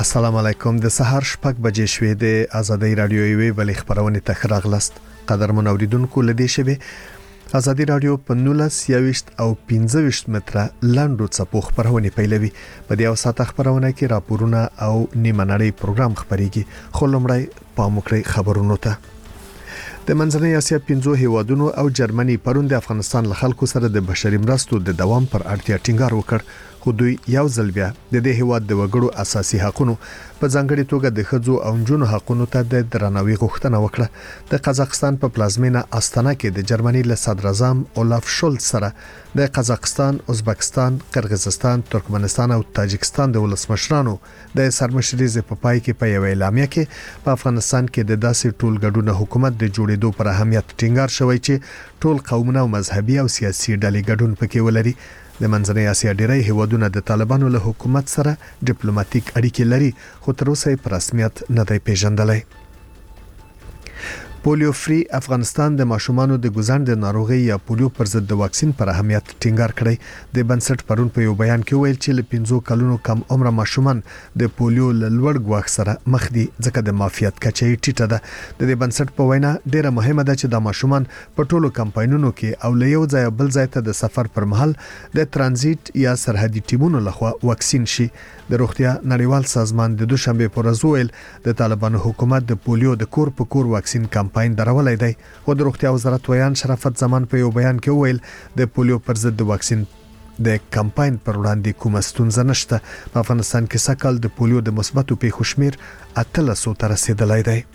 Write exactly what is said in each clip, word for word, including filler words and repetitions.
السلام علیکم. د سهار شپږ بجې شوې د ازادي رادیو یوې بلې خبرونه تخراغلست. قدرمن اوریدونکو لدې شبه ازادي رادیو په نولس یويشت او پنځه ویشت متره لاندو څپو خبرونه پیلوي. په دې اوساته خبرونه کې راپورونه او نیمه نړۍ پروګرام خبريږي. خو لمړی پاموکړی خبرونه ته. د منځنۍ اسیا پنځو هیوادونو او جرمني پرون د افغانستان له خلکو سره د بشري مرستو د دوام پر اړتیا ټینګار وکړ. خو دوی یو ځل بیا د دې هیواد د وګړو اساسي حقوقو په ځانګړي توګه د ښځو او نجونو حقوقو ته د درناوي غوښتنه وکړه. د قزاقستان په پلازمینه استانه کې د جرمني له صدر اعظم اولاف شولز سره د قزاقستان، ازبکستان، قرغیزستان، ترکمنستان او تاجکستان د ولسمشرانو د سرمشرۍ په پای کې په یو اعلامیه کې په افغانستان کې د داسې ټولګډونه حکومت د جوړېدو پر اهمیت ټینګار شوی چې ټول قومونه او مذهبي او سیاسي ډلې ګډون پکې ولري. د منځنۍ اسیا ډیری هیوادونه د طالبانو له حکومت سره ډیپلوماټیک اړیکې لري، خو تر اوسه په رسمیت نه دی پیژندلی. پولیو فری افغانستان د ماشومانو د ګوزند ناروغي یا پولیو پر ضد د واکسین پر اهمیت ټینګار کړی. د بنسټ پرون په یو بیان کې ویل چې ل پنځو کلونو کم عمر ماشومان د پولیو له لوړ ګواښ سره مخ دي، ځکه د مافیات کچه ټیټه ده. د دې بنسټ په وینا ډیره مهمه ده چې د ماشومان په ټولو کمپاینونو کې او له یو ځای بل ځای ته د سفر پر مهال د ترانزیت یا سرحدي ټیمونو لخوا واکسین شي. د روغتیا نړیوال سازمان د دوشنبه پر ورځ ویل د طالبانو حکومت د پولیو د کور په کور واکسین کمپاین درولای دی. خو د روغتیا وزارت ویان شرافت زمان په یو بیان کې ویل د پولیو پر ضد د واکسین د کمپاین پر وړاندې کومه ستونزه نشته. په افغانستان کې سکهال د پولیو د مثبتو پیښو شمیر اتلسو ته رسیدلی دی.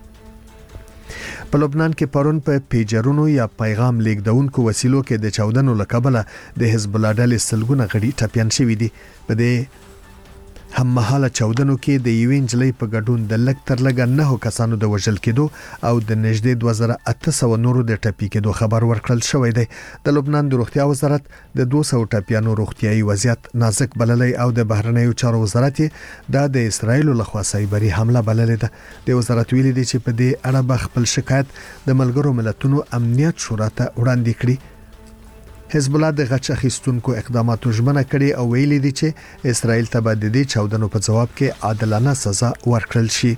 په لبنان کې پرون په پیجرونو یا پیغام لیږدونکو وسیلو کې د چاودنو لکبله د حزب الله ډلې سلګونه غړي ټپيان شوي دي. په دې هم مهاله چاودنو کې د یوې نجلۍ په ګډون د لک تر لګ نه کسانو د وژل کېدو او د نږدې دوه زره اته سوه نورو د ټپي کېدو خبر ورکړل شوی دی. د لبنان د روغتیا وزارت د دوه سوه ټپيانو روغتيایي وضعیت نازک بللی او د بهرنیو چارو وزارت دا د اسرایل لخوا سایبري حمله بللی ده. د وزارت ویلي دی چې په دې اړه به خپل شکایت د ملګرو ملتونو امنیت شورا ته وړاندې کړي. حزب الله د غچ اخیستونکو اقداماتو ژمنه کړې او ویلي دي چې اسرائیل ته به د دې چاودنو په جواب کې عادلانه سزا ورکړل شي.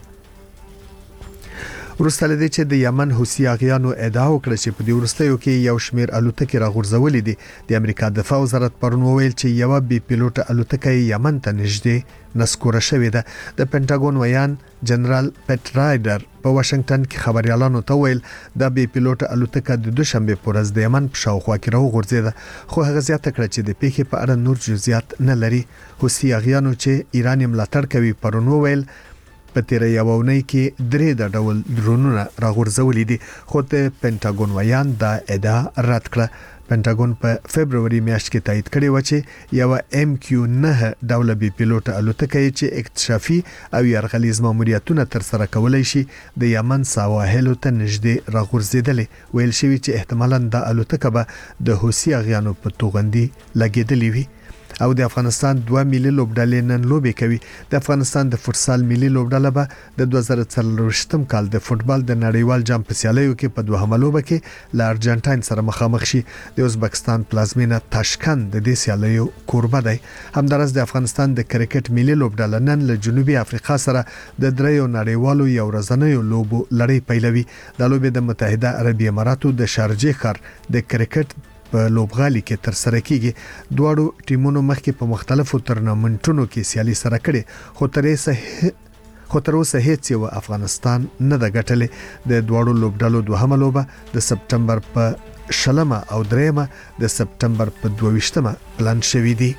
ورسته لدی چې د یمن حوثي اغیانو ادعا وکړه چې په دې ورستیو کې یو شمیر الوتکې راغورځولې دي. د امریکا دفاع وزارت پرون ویل چې یو بي پیلوټ الوتکه یمن ته نږدې نسکوره شوې ده. د پینټاګون ویان جنرال پټ رایډر په واشنگټن کې خبريالانو ته ویل د بي پیلوټ الوتکه د دوشنبه پر ورځ د یمن په شاوخوا کې راغورځیده، خو هغه زیاته کړه چې د پیښې په اړه نور جزئیات نه لري. حوثي اغیانو چې ایران ملاتړ کوي پرون ویل په تیر یوونی کې درې د ډول درونونه راغورځولې دي، خو د پینټاګون ویان دا ادعا رد کړه. پینټاګون په فبرवरी میاشت کې تایید کړی و چې یو ام کیو نه ډول بي پیلوټ الوتکه چې اکتشافي او یرغلیز ماموریتونه تر سره کولای شي د یمن سواحل ته نږدې راغورځیدلې. ویل شوی چې احتمالاً د الوتکه به د حوثي اغیانو په توغندي لګیدلې وي. او د افغانستان دوه ملي لوبډلې نن لوبې کوي. د افغانستان د فوتسال ملي لوبډله به د دوه زره څلوېښتم کال د فوتبال د نړیوال جام په سیالیو کې په دوهمه لوبه کې له ارجنټاین سره مخامخ شي. د ازبکستان پلازمینه تاشکند د دې سیالیو کوربه دی. همدارس د افغانستان د کرکټ ملي لوبډله نن له جنوبي افریقا سره د دریو نړیوالو یو ورځنیو لوبو لړۍ پیلوي. د لوبې د متحده عربي اماراتو د شارجې ښار د کرکټ په لوبغالي کې تر سره کیږي. دواړو ټیمونو مخکې په مختلفو تورنمنټونو کې سیالي سره کړي، خو تر اوسه خو تر اوسه هیڅ یو افغانستان نه د ګټلې. د دواړو لوبډلو دوهمه لوبه د سپټمبر په شلمه او دریمه د سپټمبر په دوه ویشتمه پلان شوې دي.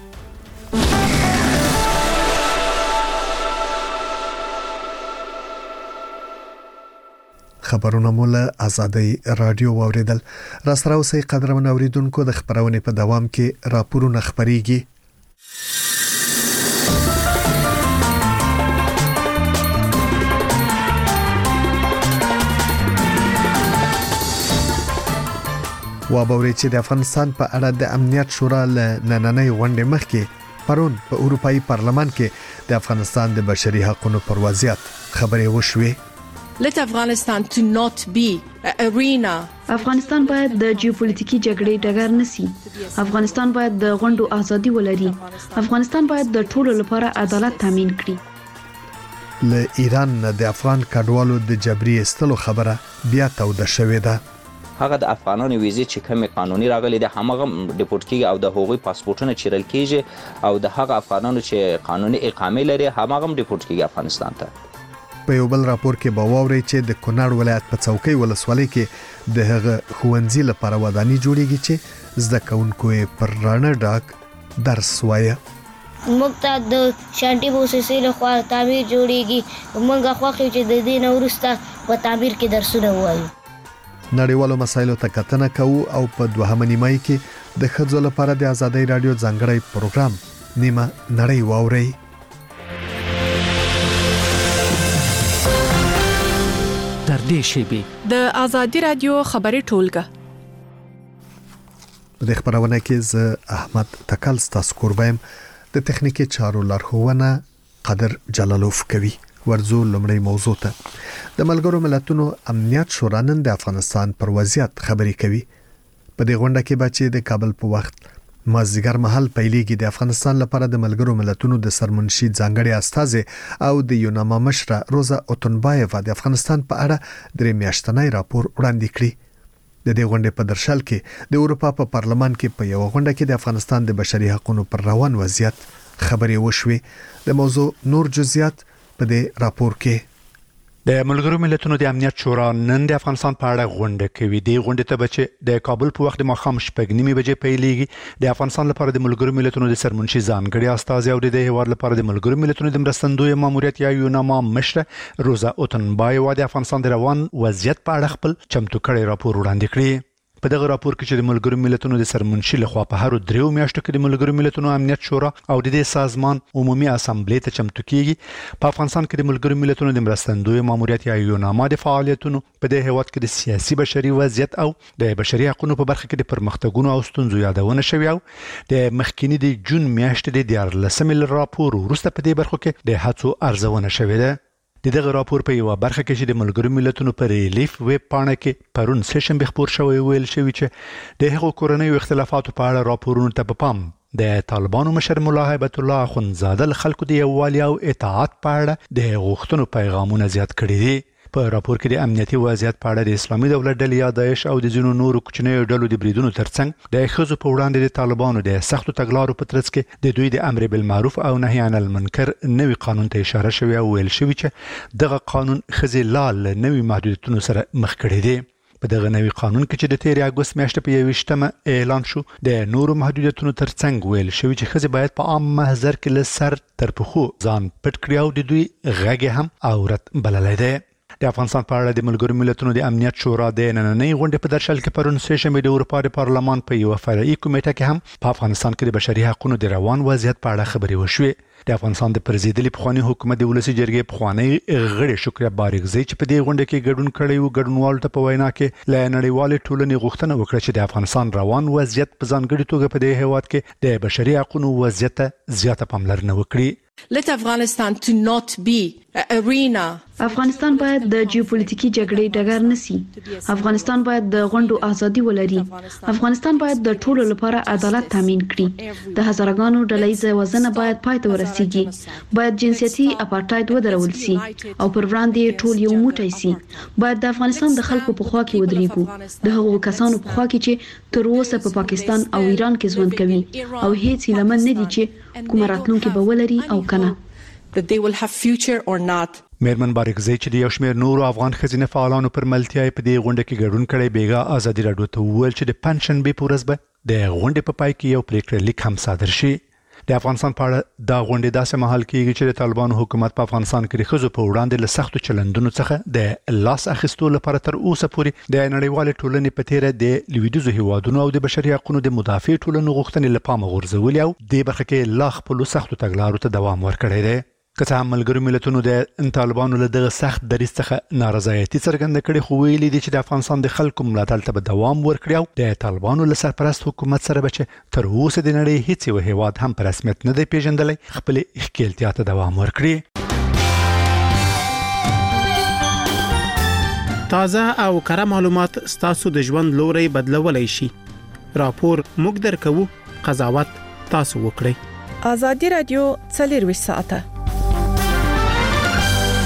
خبرونه مولا ازادي رادیو واوریدل. را سره اوسئ قدرمن اوریدونکو، د خبرونه په دوام کې راپورونه خبريږي. وابوري چې د افغانستان په اړه د امنیت شورا له نننۍ غونډې مخکې پرون په اروپאי پارلمان کې د افغانستان د بشري حقوقو پر وضعیت خبرې وشوې. Let Afghanistan to not be an arena. افغانستان باید د جیوپولیټیکي جګړې ډګر نشي. افغانستان باید د غونډو ازادي ولري. افغانستان باید د ټولو لپاره عدالت تامین کړي. له ایران نه د افغان کډوالو د جبري استلو خبره بیا توده شوې ده. هغه د افغانانو ویزې چې کومې قانوني راغلي د همغه ډیپورت کیږي او د هغوی پاسپورتونه چیرل کیږي او د هغه افغانانو چې قانوني اقامه لري همغه هم ډیپورت کیږي افغانستان ته. په یو بل راپور کې به واوري چې د کونړ ولایت په څوکۍ ولسوالۍ کې د هغه ښوونځي لپاره ودانۍ جوړیږي چې زده کوونکو یې پر رانه ډاک درس وایي. موږ ته د شانټي موسسې لخوا تعمیر جوړیږي، موږ خوښ یو چې د دې نه وروسته په تعمیر کې درسونه وایو. نړیوالو مسایلو ته کتنه کوو او په دوهمه نیمایي کې د ښځو لپاره د ازادۍ رادیو ځانګړی پروګرام نیمه نړۍ واوري. در دې شیبي د ازادۍ رادیو خبري ټولګه د خبرونه کې ز احمد تکل ستاسو قربایم د تخنیکی چارو لارښوونه قدر جلالوف کوي. ورزو لمړی موضوع ته د ملګرو ملتونو امنیت شورا نن د افغانستان پر وضعیت خبري کوي. په دې غونډه کې به چې د کابل په وخت مازیګر مهال پیلېږي د افغانستان لپاره د ملګرو ملتونو د سرمنشي ځانګړي استاذ او د یوناما مشره روزا اوتنبایeva د افغانستان په اړه درې میاشتنی راپور وړاندې کړی. د دې غونډې په درشل کې د اروپا په پارلمان کې په یو غونډه کې د افغانستان د بشري حقوقو پر روان وضعیت خبري وشوي. د موضوع نور جزئیات په دې راپور کې. د ملګرو ملتونو د امنیت شورا نن د افغانستان په اړه غونډه کوي. د غونډې ته بچ د کابل په وخت د ماښام شپږ نیمې بجې پیلېږي. د افغانستان لپاره د ملګرو ملتونو د سرمنشي ځانګړي استاذ او د هیواد لپاره د ملګرو ملتونو د مرستندوی ماموریت یا یوناما مشره روزا اوتنبایeva د افغانستان د روان وضعیت په اړه خپل چمتو کړی راپور وړاندې کړی. په دغه راپور کې چې د ملګرو ملتونو د سرمنشي لخوا په هر دریو میاشتو کې د ملګرو ملتونو امنیت شورا او د دې سازمان عمومي اسامبلې ته چمتو کیږي. په افغانستان کې د ملګرو ملتونو د مرستندوی ماموریت یا یوناما د فعالیتونو په دې هیواد کې د سیاسي بشري وضعیت او د بشري حقوقو په برخه کې د پرمختګونو او ستونزو یادونه شوی او د مخکینی د جون میاشتې د دیارلسمې راپور وروسته په دې برخه کې د هڅو ارزونه شوې ده. د دغه راپور په یو برخه کې چې د ملګرو ملتونو پر ریلیف ویب پاڼه کې پرون سیشن به خبر شوی ویل شوی چې د هغو کورنۍ اختلافاتو په اړه راپورونه ته په پام د طالبانو مشر مولا هیبت الله اخوندزاده خلکو د یووالي او اتحاد په اړه د غوښتنو پیغامونه زیات کړي دي. په راپور کې د امنیتي وضعیت په اړه د اسلامي دولت ډلې یا داعش او د ځینو نورو کوچنیو ډلو د بریدونو ترڅنګ د ښځو په وړاندې د طالبانو د سختو تګلارو په ترڅ کې د دوی د امر بالمعروف او نهي عن المنکر نوي قانون ته اشاره شوی او ویل شوی چې دغه قانون ښځې لا نوي محدودیتونو سره مخ کړي دي. په دغه نوي قانون کې چې د تیر اگست میاشتې په یویشتمه اعلان شو د نورو محدودیتونو ترڅنګ ویل شوی چې ښځې باید په عام محضر کې له سر تر پښو ځان پټ کړي او د دوی غږ هم عورت بللی دی. د افغانستان په اړه د ملګرو ملتونو د امنیت شورا د نننۍ غونډې په درشل کې پرون سه د اروپا د پارلمان په یو فرعي کمیټه کې هم په افغانستان کې د بشري حقوقو د روان وضعیت په اړه خبري وشوې. د افغانستان د پرزیدلي پخوانی حکومت د ولسی جرګې پخوانی غړي شکریا بارګزی چې په دې غونډه کې ګډون کړی و ګډونوالو ته په وینا کې ل نړیوال ټولنې غوښتنه وکړه چې د افغانستان روان وضعیت په ځانګړي توګه په دې هیواد کې د بشري حقوقو وضعیت زیاته پاملرنه وکړي. Let Afghanistan to not be an arena. افغانستان باید د جیوپولیټیکي جګړې ډګر نشي. افغانستان باید د غونډو ازادي ولري. افغانستان باید د ټولو لپاره عدالت تامین کړي. د هزارګانو ډلهییزه وژنه باید پای ته ورسیږي. باید جنسیتي اپارټاید ودرول شي او پر وړاندې ټول یو موټی شي. باید د افغانستان د خلکو په خوا کې ودرېږو، د هغو کسانو په خوا کې چې تر اوسه په پاکستان او ایران کې ژوند کوي او هیڅ لمن نه دي چې کوم راتلونکي به ولري او کنه. That they will have future or not. میرمن بارګزی چې د یو شمېر نورو افغان ښځینه فعالانو پر ملتیا په دې غونډه کې ګډون کړی بیګا ازادي راډیو ته وویل چې د پنځشنبې په ورځ به د غونډې په پای کې یو پریکړه لیک هم صادر شي. د افغانستان په اړه دا غونډه داسې مهال کېږي چې د طالبانو حکومت په افغانستان کې د ښځو په وړاندې له سختو چلندونو څخه د لاس اخیستو لپاره تر اوسه پورې د نړیوال ټولنې په تیره د لویدیځو هیوادونو او د بشري حقوقو د مدافع ټولنو غوښتنې له پامه غورځولې او د برخه کې لا خپل سختو تګلارو ته دوام ورکړی دی. که څه هم ملګرو ملتونو د طالبانو له دغه سخت دریځ څخه نارضایتي څرګنده کړې خو ویلي دي چې د افغانستان د خلکو ملاتړ ته به دوام ورکړي او د طالبانو له سرپرست حکومت سره به چې تر اوسه د نړۍ هیڅ یو هیواد هم په رسمیت نه دی پیژندلی خپلې ښکیلتیا ته دوام ورکړي. تازه او کره معلومات ستاسو د ژوند لوري بدلولای شي. راپور موږ درکوو، قضاوت تاسو وکړئ. ازادي رادیو څلور ساعته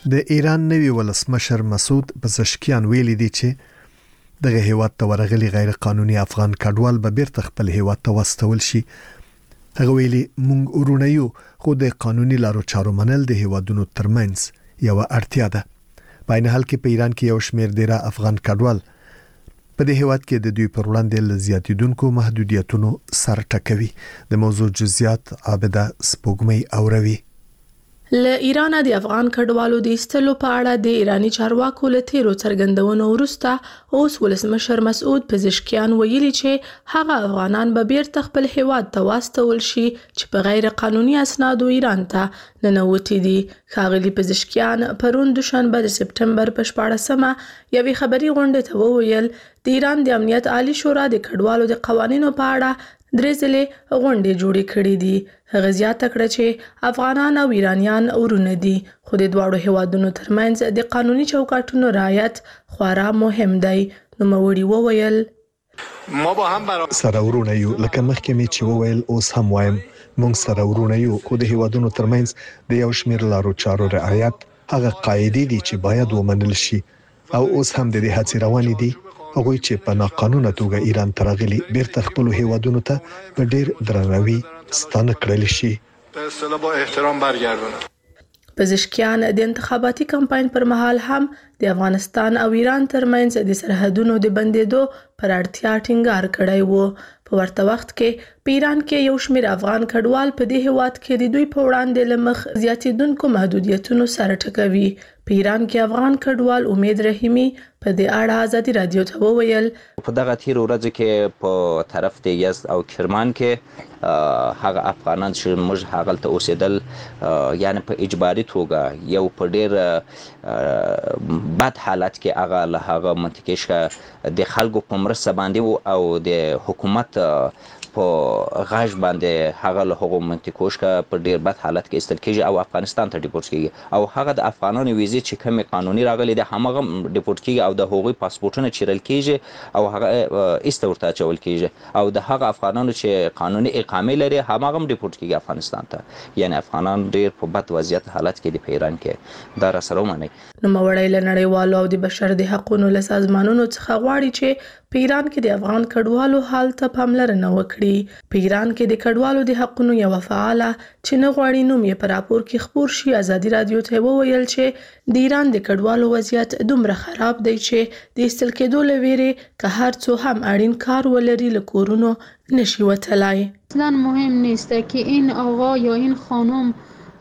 د ایران نوی ولسمشر مسعود پزشکیان ویلي دي چې دغه هیواد ته ورغلي غیر قانوني افغان کډوال به بیرته خپل هیواد ته واستول شي. هغه ویلي مونږ ورونه یو خو د قانوني لارو چارو منل د هیوادونو ترمنځ یو اړتیا ده. په عین حال کې په ایران کې یو شمېر ډیره افغان کډوال په دې هیواد کې د دوی پر وړاندې لزیاتیدونکو محدودیتونو سر ټکوي. د موضوع جزئیات عابده سپوږمۍ اوروي. له ایران د افغان کډوالو د ایستلو په اړه د ایرانی چارواکو له تیرو څرګندونو وروسته اوس ولسمشر مسعود پزشکیان ویلي چې هغه افغانان به بیرته خپل هیواد ته واستول شي چې په غیر قانوني اسنادو ایران ته ننوتي دي. ښاغلي پزشکیان پرون دوشنبه د سپټمبر په شپاړسمه یوې خبري غونډې ته وویل د ایران د امنیت عالی شورا د کډوالو د قوانینو په اړه درې ځلې غونډې جوړې کړې دي. هغه زیاته کړه چې افغانان او ایرانیان ورونه دي خو د دواړو هیوادونو ترمنځ د قانوني چوکاټونو رعایت خورا مهم دی. نوموړي وویل ما با هم برابر سره ورونه یو لکه مخکې می چې وویل اوس هم وایم مونږ سره ورونه یو خو د هیوادونو ترمنځ د یو شمېر لارو چارو رعایت هغه قاعدې دي چې باید ومنل شي او اوس هم د دې هڅې روانې دي. هغوی چې په ناقانونه توګه ایران ته راغلي بیرته خپل هیوادونو ته په ډیر درناوي ستانه کړل شي. په اصطلاح با احترام برگردونه. پزشکیان د انتخاباتي کمپاین پر مهال هم د افغانستان او ایران ترمنځ د سرحدونو د بندیدو پر اړتیا ټینګار کړی وو. په ورته وخت کې په ایران کې یو شمېر افغان کډوال په دې هیواد کې د دوی په وړاندې له مخ زیاتیدونکو محدودیتونو سره ټکوي. په ایران کې افغان کډوال امید رحیمي په دې اړه ازادي رادیو ته وویل په دغه تیر ورځ کې په طرف د یزد او کرمان کې هغه افغانان چې موږ هغه ته اوسېدل یعنی په اجباري توګه یو په ډیر بد حالت کې هغه له هغه منطقې څخه د خلکو په مرسته باندې او د حکومت په غاښ باندې هغه له هغو منطقو څخه په ډیر بد حالت کې ایستل کېږي او افغانستان ته ډیپورټ کېږي او هغه د افغانانو ویزې چې کومې قانوني راغلي دي هماغه ډیپورټ کېږي او د هغوی پاسپورټونه چیرل کېږي او هغه ایسته ورته اچول کېږي او د هغه افغانانو چې قانوني اقامې لري هماغه هم ډیپورټ کېږي افغانستان ته. یعنی افغانان ډیر په بد وضعیت حالت کې دي په ایران کې. دا را سره ومنئ. نوموړی له نړیوالو او د بشر د حقوقو له سازمانونو څخه غواړي چې په ایران کې د افغان کډوالو حال ته پاملرنه وکړي. په ایران کې د کډوالو د حقوقو یو فعاله چې نه غواړي نوم یې په راپور کې خپور شي ازادي رادیو ته وویل چې د ایران د کډوالو وضعیت دومره خراب دی چې د ایستل کېدو له ویرې که هر څو هم اړین کار ولري له کورونو نشي وتلای. اصلا مهم نیست که این آقا یا این خانم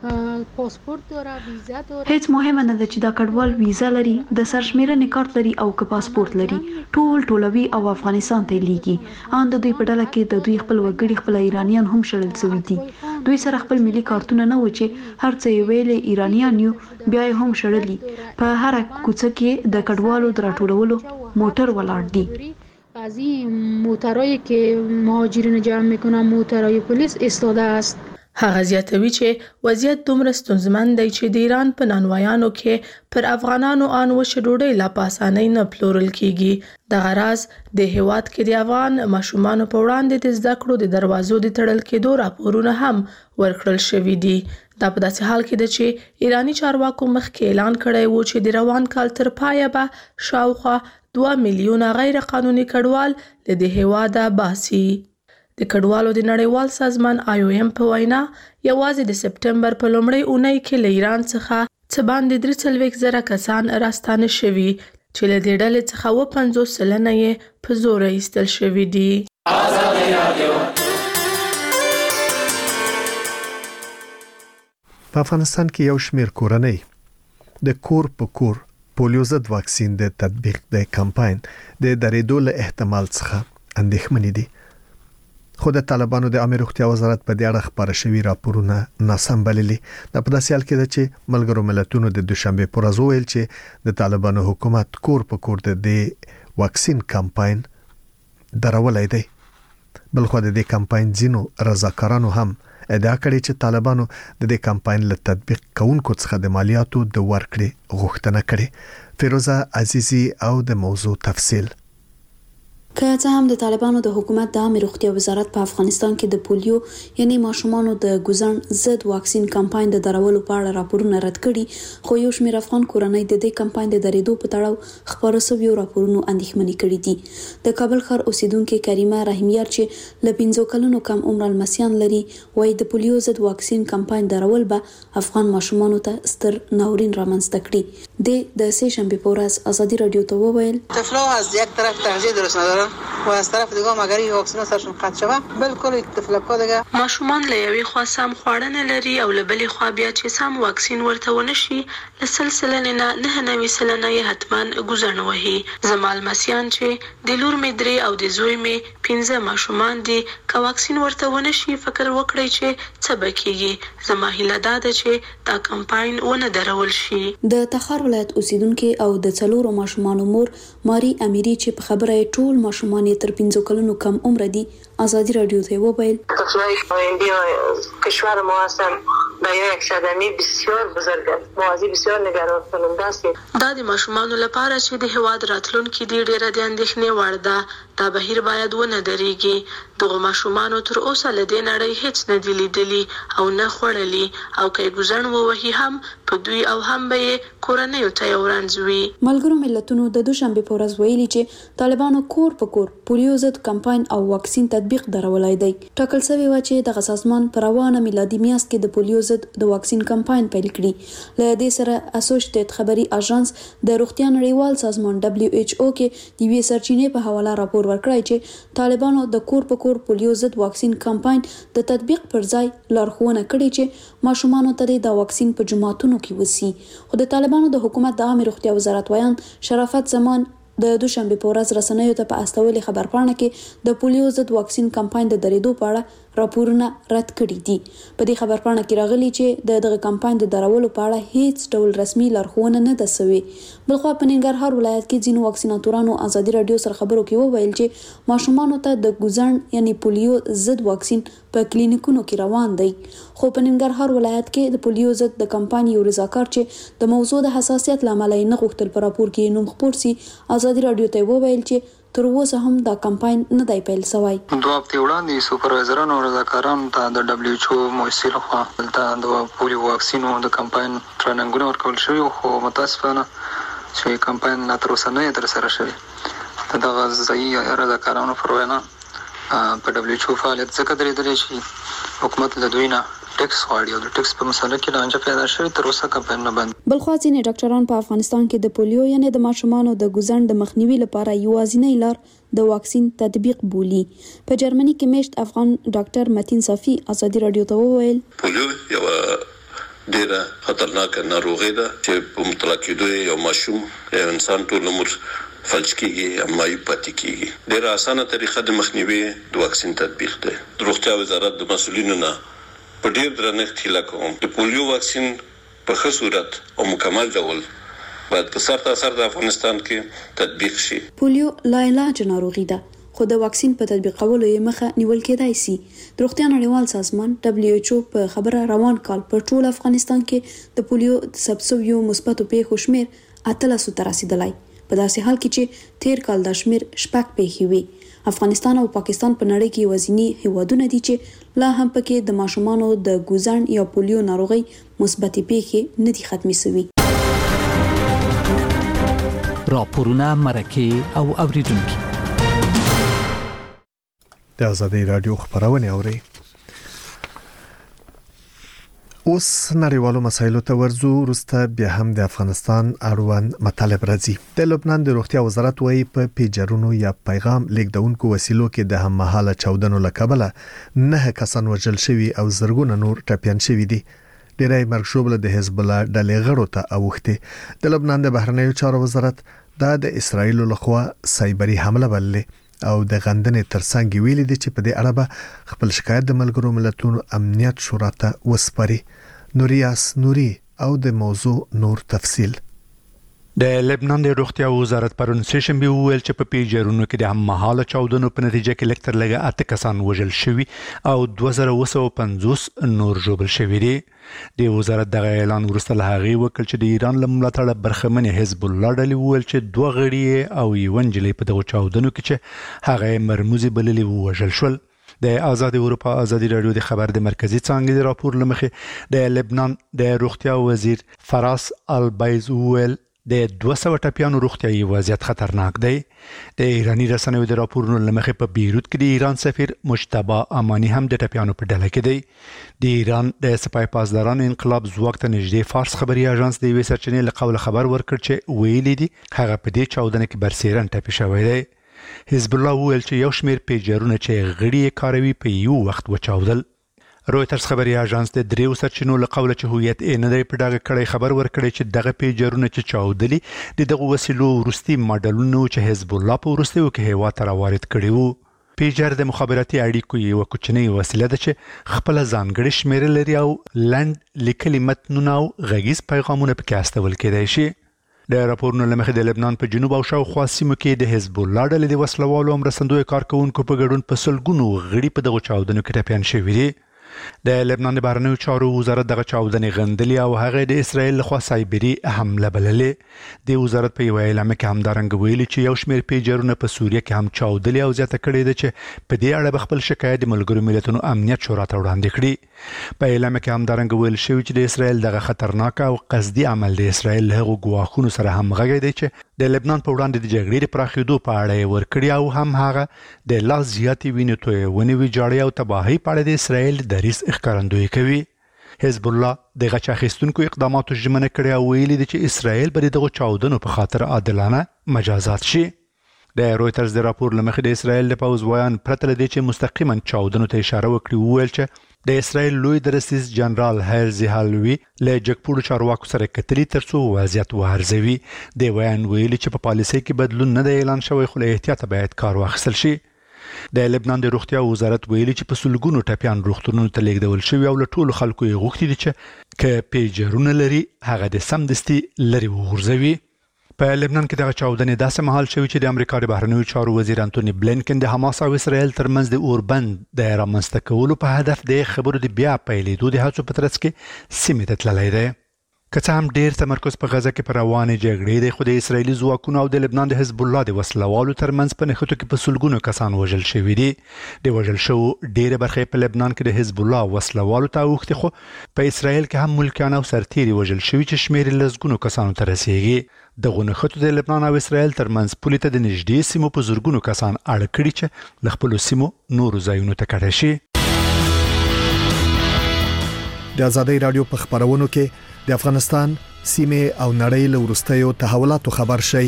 پاسپورت داره ویزا داره. هیڅ مهمه نه ده چې دا کډوال ویزا لري د سرشمیرنې کارت لري او که پاسپورت لري ټول ټولوي او افغانستان ته لیږي. ان د دوی په ډله کې د دوی خپل وګړي خپل ایرانیان هم شړل شوي دي. دوی سره خپل ملي کارتونه نه و چې هر څه یې ویلې ایرانیان یو بیا یې هم شړلي. په هر کوڅه کې د کډوالو د راټولولو موټر ولاړ دي. از این موترایی که مهاجرین جمع میکنن موترای پلیس ایستاده است. هغه زیاتوي چې وضعیت دومره ستونزمن دی چې د ایران په نانوایانو کې پر افغانانو ان وشه ډوډۍ لا په اسانۍ نه پلورل کیږي. دغه راز د هیواد کې د افغان ماشومانو په وړاندې د زده کړو د دروازو د تړل کېدو راپورونه هم ورکړل شوي دي. دا په داسې حال کې ده چې ایرانی چارواکو مخکې اعلان کړی و چې د روان کال تر پایه به شاوخوا دوه میلیونه غیر قانوني کډوال له دې هیواده باسي. د کډوالو د نړیوال سازمان آی او ایم په وینا یوازې د سپټمبر په لومړۍ اونۍ کې له ایران څخه څه باندې درې څلوېښت زره کسان راستانه شوي چې له دې ډلې څخه اووه پنځوس سلنه یې په زوره ایستل شوي دي. په افغانستان کې یو شمېر کورنۍ د کور په کور پولیو ضد واکسین د تطبیق د کمپاین د درېدو له احتمال څخه اندېښمنې دي. خو د طالبانو د عامه روغتیا وزارت په دې اړه خبره شوی راپورونه ناسم بللي. د په داسې حال کې ده چې ملګرو ملتونو د دوشنبه پر ورځ ویل چې د طالبانو حکومت کور په کور د دې واکسین کمپاین درولای دی. بلخو د دې کمپاین ځینو رضاکارانو هم ادعا کړې چې طالبانو د دې کمپاین له تطبیق کوونکو څخه د مالیاتو د ورکړې غوښتنه کړې. فیروزه عزیزی او د موضوع تفصیل که څه هم د طالبانو د حکومت د عامه روغتیا وزارت په افغانستان کې د پولیو یعنی ماشومانو د ګوزن ضد واکسین کمپاین د درولو په اړه راپورونه رد کړي، خو یو شمېر افغان کورنۍ د دې کمپاین د درېدو په تړاو خبرو سویو راپورونو اندېښمنې کړي دي. د کابل ښار اوسیدونکو کریمه رحیمیار چې له پنځو کلونو کم عمر لمسیان لري، وایي د پولیو ضد واکسین کمپاین درول به افغان ماشومانو ته ستر ناورین رامنځته کړي. د سه شنبه په ورځ ازادي رادیو ته وویل طفلا از یک طرف تغذیه درست ندارن و از طرف دیگه هم اگر این واکسین سرشون قطع شود بالکل طفلکا دیگه ماشومان له یوې خوا سم خواړه نه لري او له بلې خوا بیا چې سم واکسین ورته ونشي له سل سلنې نه نهه نوي سلنه یې حتما ګوزن وهي. زما لمسیان چې د لور مې درې او د زوی مې پنځه ماشومان دي، که واکسین ورته ونشي فکر وکړئ چې څه به کېږي. زما هیله دا ده چې دا کمپاین ونه درول شي. د تخار ولایت اوسیدونکو او د څلورو ماشومانو مور ماری امیری چې په خبره ټول ماشومان تر پنځو کلونو کم عمر دي ازادي رادیو ته وویل طفلای آینده کشور ما هستن و یک صدمه بسیار بزرگ است. موازی بسیار نگران کننده است. دا د ماشومانو لپاره چې د هواد راتلونکي دی ډیره د اندېښنې وړ ده. دا بهیر باید ونه درېږي. دغه ماشومانو تر اوسه له دې نړۍ هیڅ نه دی لیدلی او نه خوړلی، او که یې ګوزن ووهي هم په دوی او هم به یې کورنیو ته یو رنځ وي. ملګرو ملتونو د دوشنبه په ورځ ویلي چې طالبانو کور په کور پولیو ضد کمپاین او واکسین تطبیق درولای دی. ټاکل شوی و چې دغه سازمان پر روانه میلادي میاشت کې د پولیو ضد د واکسین کمپاین پیل کړي. له دې سره اسوسییټډ خبري اژانس د روغتیا نړیوال سازمان دبليو ایچ او کې د وی سرچینې په حواله راپور ورکړی چې طالبانو د کور په کور پولیو ضد واکسین کمپاین د تطبیق پر ځای لارښوونه کړې چې ماشومانو ته د واکسین په جماعتونو کې وسی. خو د طالبانو د حکومت د عامه روغتیا وزارت ویان شرافت زمان د دوشنبه په ورځ رسنیو ته په استولې خبرپاڼه کې د پولیو ضد واکسین کمپاین د درېدو په اړه راپورونه رد کړي دي. په دې خبرپاڼه کې راغلي چې د دغه کمپاین د درولو په اړه هیڅ ډول رسمي لارښوونه نه ده شوې. بلخو په ننګرهار ولایت کې ځینو واکسیناتورانو ازادي رادیو سره خبرو کې وویل چې ماشومانو ته د ګوزن یعنی پولیو ضد واکسین په کلینیکونو کې روان دی. خو په ننګرهار ولایت کې د پولیو ضد د کمپاین یو رضاکار چې د موضوع د حساسیت لامل یې نه غوښتل په راپور کې نوم خپور سي، ازادي رادیو ته وویل چې تر اوسه هم دا کمپاین نه دی پیل شوی. دوه هفتې وړاندې سوپروایزرانو او رضاکارانو ته د دبليو ایچ او مؤسسې لخوا دلته د پولیو واکسینو د کمپاین ټریننګونه ورکول شوي، خو متاسفانه چې کمپاین لا تر اوسه نه ترسره شوی. د دغه ځایي رضاکارانو پر وینا په دبليو ایچ او فعالیت ځکه درېدلی چې حکومت له دوی نه ټیکس غواړي او د ټیکس په مسله کې لانجه پیدا شوې. تر اوسه کمپاین نه بند. بلخو ځینې ډاکټران په افغانستان کې د پولیو یعنی د ماشومانو د ګوزن د مخنیوي لپاره یوازینی لار د واکسین تطبیق بولي. په جرمني کې میشت افغان ډاکټر متین صافي ازادي رادیو ته وویل پولیو یو ډیره خطرناکه ناروغي ده چې په مطلق کې یو ماشوم یو انسان ټول عمر فلج کیږي اما یو پاتې کیږي. ډیره اسانه طریقه د مخنیوي د واکسین تطبیق ده. د روغتیا وزارت د مسؤلینو نه په ډیر درنښت هیله کوم د پولیو واکسین په ښه صورت او مکمل ډول باید په سر تاسر د افغانستان کې تطبیق شي. پولیو لا علاج ناروغي ده، خو د واکسین په تطبیقولو یې مخه نیول کېدای شي. د روغتیا نړیوال سازمان دبليو ایچ او په خبره روان کال په ټول افغانستان کې د پولیو د سبسویو مثبتو پیښو شمیر اتلسو ته رسیدلی، په داسې حال کې چې تیر کال دا شمیر شپږ پیښې وي. افغانستان او پاکستان په نړۍ کې یوازینی هیوادونه دي چې لا هم پکې د ماشومانو د ګوزن یا پولیو ناروغي مثبتې پیښې نه دي ختمې شوي. راپورونه مرکه او اوریدونکو د ازادي رادیو خبرونه اوري. اوس نړیوالو مسایلو ته ورځو. وروسته بیا هم د افغانستان اړوند مطالب راځي. د لبنان د روغتیا وزارت وايي په پیجرونو یا پیغام لیږدونکو وسیلو کې د هم مهاله چاودنو لکبله نه کسان وژل شوي او زرګونه نور ټپيان شوي دي. ډیری مرګ شوبله د حزب الله ډلې غړو ته اوښتي. د لبنان د بهرنیو چارو وزارت دا د اسرایل لخوا سایبری حمله بللې او د غندنې ترڅنګ ویلي دي چې په دې اړه به خپل شکایت د ملګرو ملتونو امنیت شورا ته وسپاري. نوریاس نوري او د موضوع نور تفصیل. د لبنان د روغتیا وزارت پرون سیشنبه وویل چې په پیجرونو کې د هممهاله چاودنو په نتیجه کې لکتر لګه اته کسان وژل شوي او دوه زره اوه سوه پنځوس نور ژوبل شوي دي. د وزارت دغه اعلان وروسته له هغې وکړ چې د ایران له ملاتړه برخمنې حزب الله ډلې وویل چې دوه غړي او یوه نجلۍ په دغو چاودنو کې چې هغه یې مرموزې بللې ووژل شول. د آزاد اروپا ازادي رادیو د خبر د مرکزی څانګې د راپور لمخې د لبنان د روغتیا وزیر فراس البیز وویل د دوه سوه ټپیانو روغتیايي وضعیت خطرناک دی. د ایرانی رسنیو د راپورونو لمخې په بیروت کې د ایران سفیر مجتبی امانی هم د ټپیانو په ډله کې دی. د ایران د سپای پاسدارانو انقلاب ځواک ته نږدې فارس خبري اژانس د یوې سرچینې له قوله خبر ورکړ چې ویلي دي هغه په دې چاودنه کې برسیرن ټپي شوی دی. حزب الله وویل چې یو شمېر پیجرونه چې غړي یې کاروي په یو وخت وچاودل. رویترز خبري اژانس د دریو سرچینو له قوله چې هویت یې نه دی په ډاګه کړی خبر ورکړی چې دغه پیجرونه چې چاودلي د دغو وسیلو وروستي ماډلونه چې حزب الله په وروستیو کې هیواد ته راوارد کړي وو. پیجر د مخابراتي اړیکو یوه کوچنۍ وسیله ده چې خپله ځانګړې شمېره لري او لنډ لیکلي متنونه او غږیز پیغامونه پکې استول کېدای شي. د راپورونو له مخې د لبنان په جنوب او شاوخوا سیمو کې د حزب الله ډلې د وسلوالو او مرستندویو کارکوونکو په ګډون په سلګونو غړي په دغو چاودنو کې ټپیان شوي دي. د لبنان د بهرنیو چارو وزارت دغه چاودنې غندلې او هغه د اسرائیل لخوا سایبري حمله بللې. د وزارت په یوه اعلامیه کې همدارنګه ویلي چې یو شمېر پیجرونه په سوریه کې هم چاودلې او زیاته کړې ده چې په دې اړه به خپل شکایت د ملګرو ملتونو امنیت شورا ته وړاندې کړي. په اعلامیه کې همدارنګه ویل شوي چې د اسرائیل دغه خطرناک او قصدي عمل د اسرائیل له هغو ګواښونو سره همغږی دی چې د لبنان په وړاندې د جګړې د پراخېدو په اړه یې ورکړي او هم هغه د لا زیاتې وینې تویونې ویجاړۍ او تباهۍ په اړه د اسرائیل دریځ ښکارندویي کوي. حزب الله د غچ اخیستونکو اقداماتو ژمنه کړې او ویلي دي چې اسرائیل به د دغو چاودنو په خاطر عادلانه مجازات شي. د رویترز د راپور له مخې د اسرائیل د پوځ ویان پرته له دې چې مستقیما چاودنو ته اشاره وکړي وویل چې د اسرائیل لوی درسیز جنرال هرزي هالوی له جګپوړو چارواکو سره کتلي ترڅو وضعیت وارزوي. د ویان ویلي چې په پالیسۍ کې بدلون نه دی اعلان شوی خو له احتیاطه باید کار واخیستل شي. د لبنان د روغتیا وزارت ویلي چې په سلګونو ټپیان روغتونونو ته لیږدول شوي او له ټولو خلکو یې غوښتي دي چې که پیجرونه لري هغه د سمدستي لرې وغورځوي. په لبنان کې دغه چاودنې داسې مهال شوي چې د امریکا د بهرنیو چارو وزیر انټونی بلینکن د حماس او اسرائیل ترمنځ د اوربند د رامنځته کولو په هدف د خبرو د بیا پیلېدو د هڅو په ترڅ کې سیمې ته تللی دی. که څه هم ډیر تمرکز په غزه کې پر روانې جګړې دی خو د اسرائیلي ځواکونو او د لبنان د حزب الله د وسلوالو ترمنځ په نښتو کې په سلګونو کسان وژل شوي دي. د وژل شوو ډیره برخه په لبنان کې د حزب الله وسلوالو ته اوښتې خو په اسرائیل کې هم ملکیان او سرتیري وژل شوي چې شمېر یې لسګونو کسانو ته رسیږي. دغو نښتو د لبنان او اسرائیل ترمنځ پولې ته د نږدې سیمو په زرګونو کسان اړ کړي چې له خپلو سیمو نورو ځایونو ته کډه شي. د ازادي رادیو په خبرونو کې د افغانستان سیمه او نړۍ له وروستیو تحولاتو خبر شي.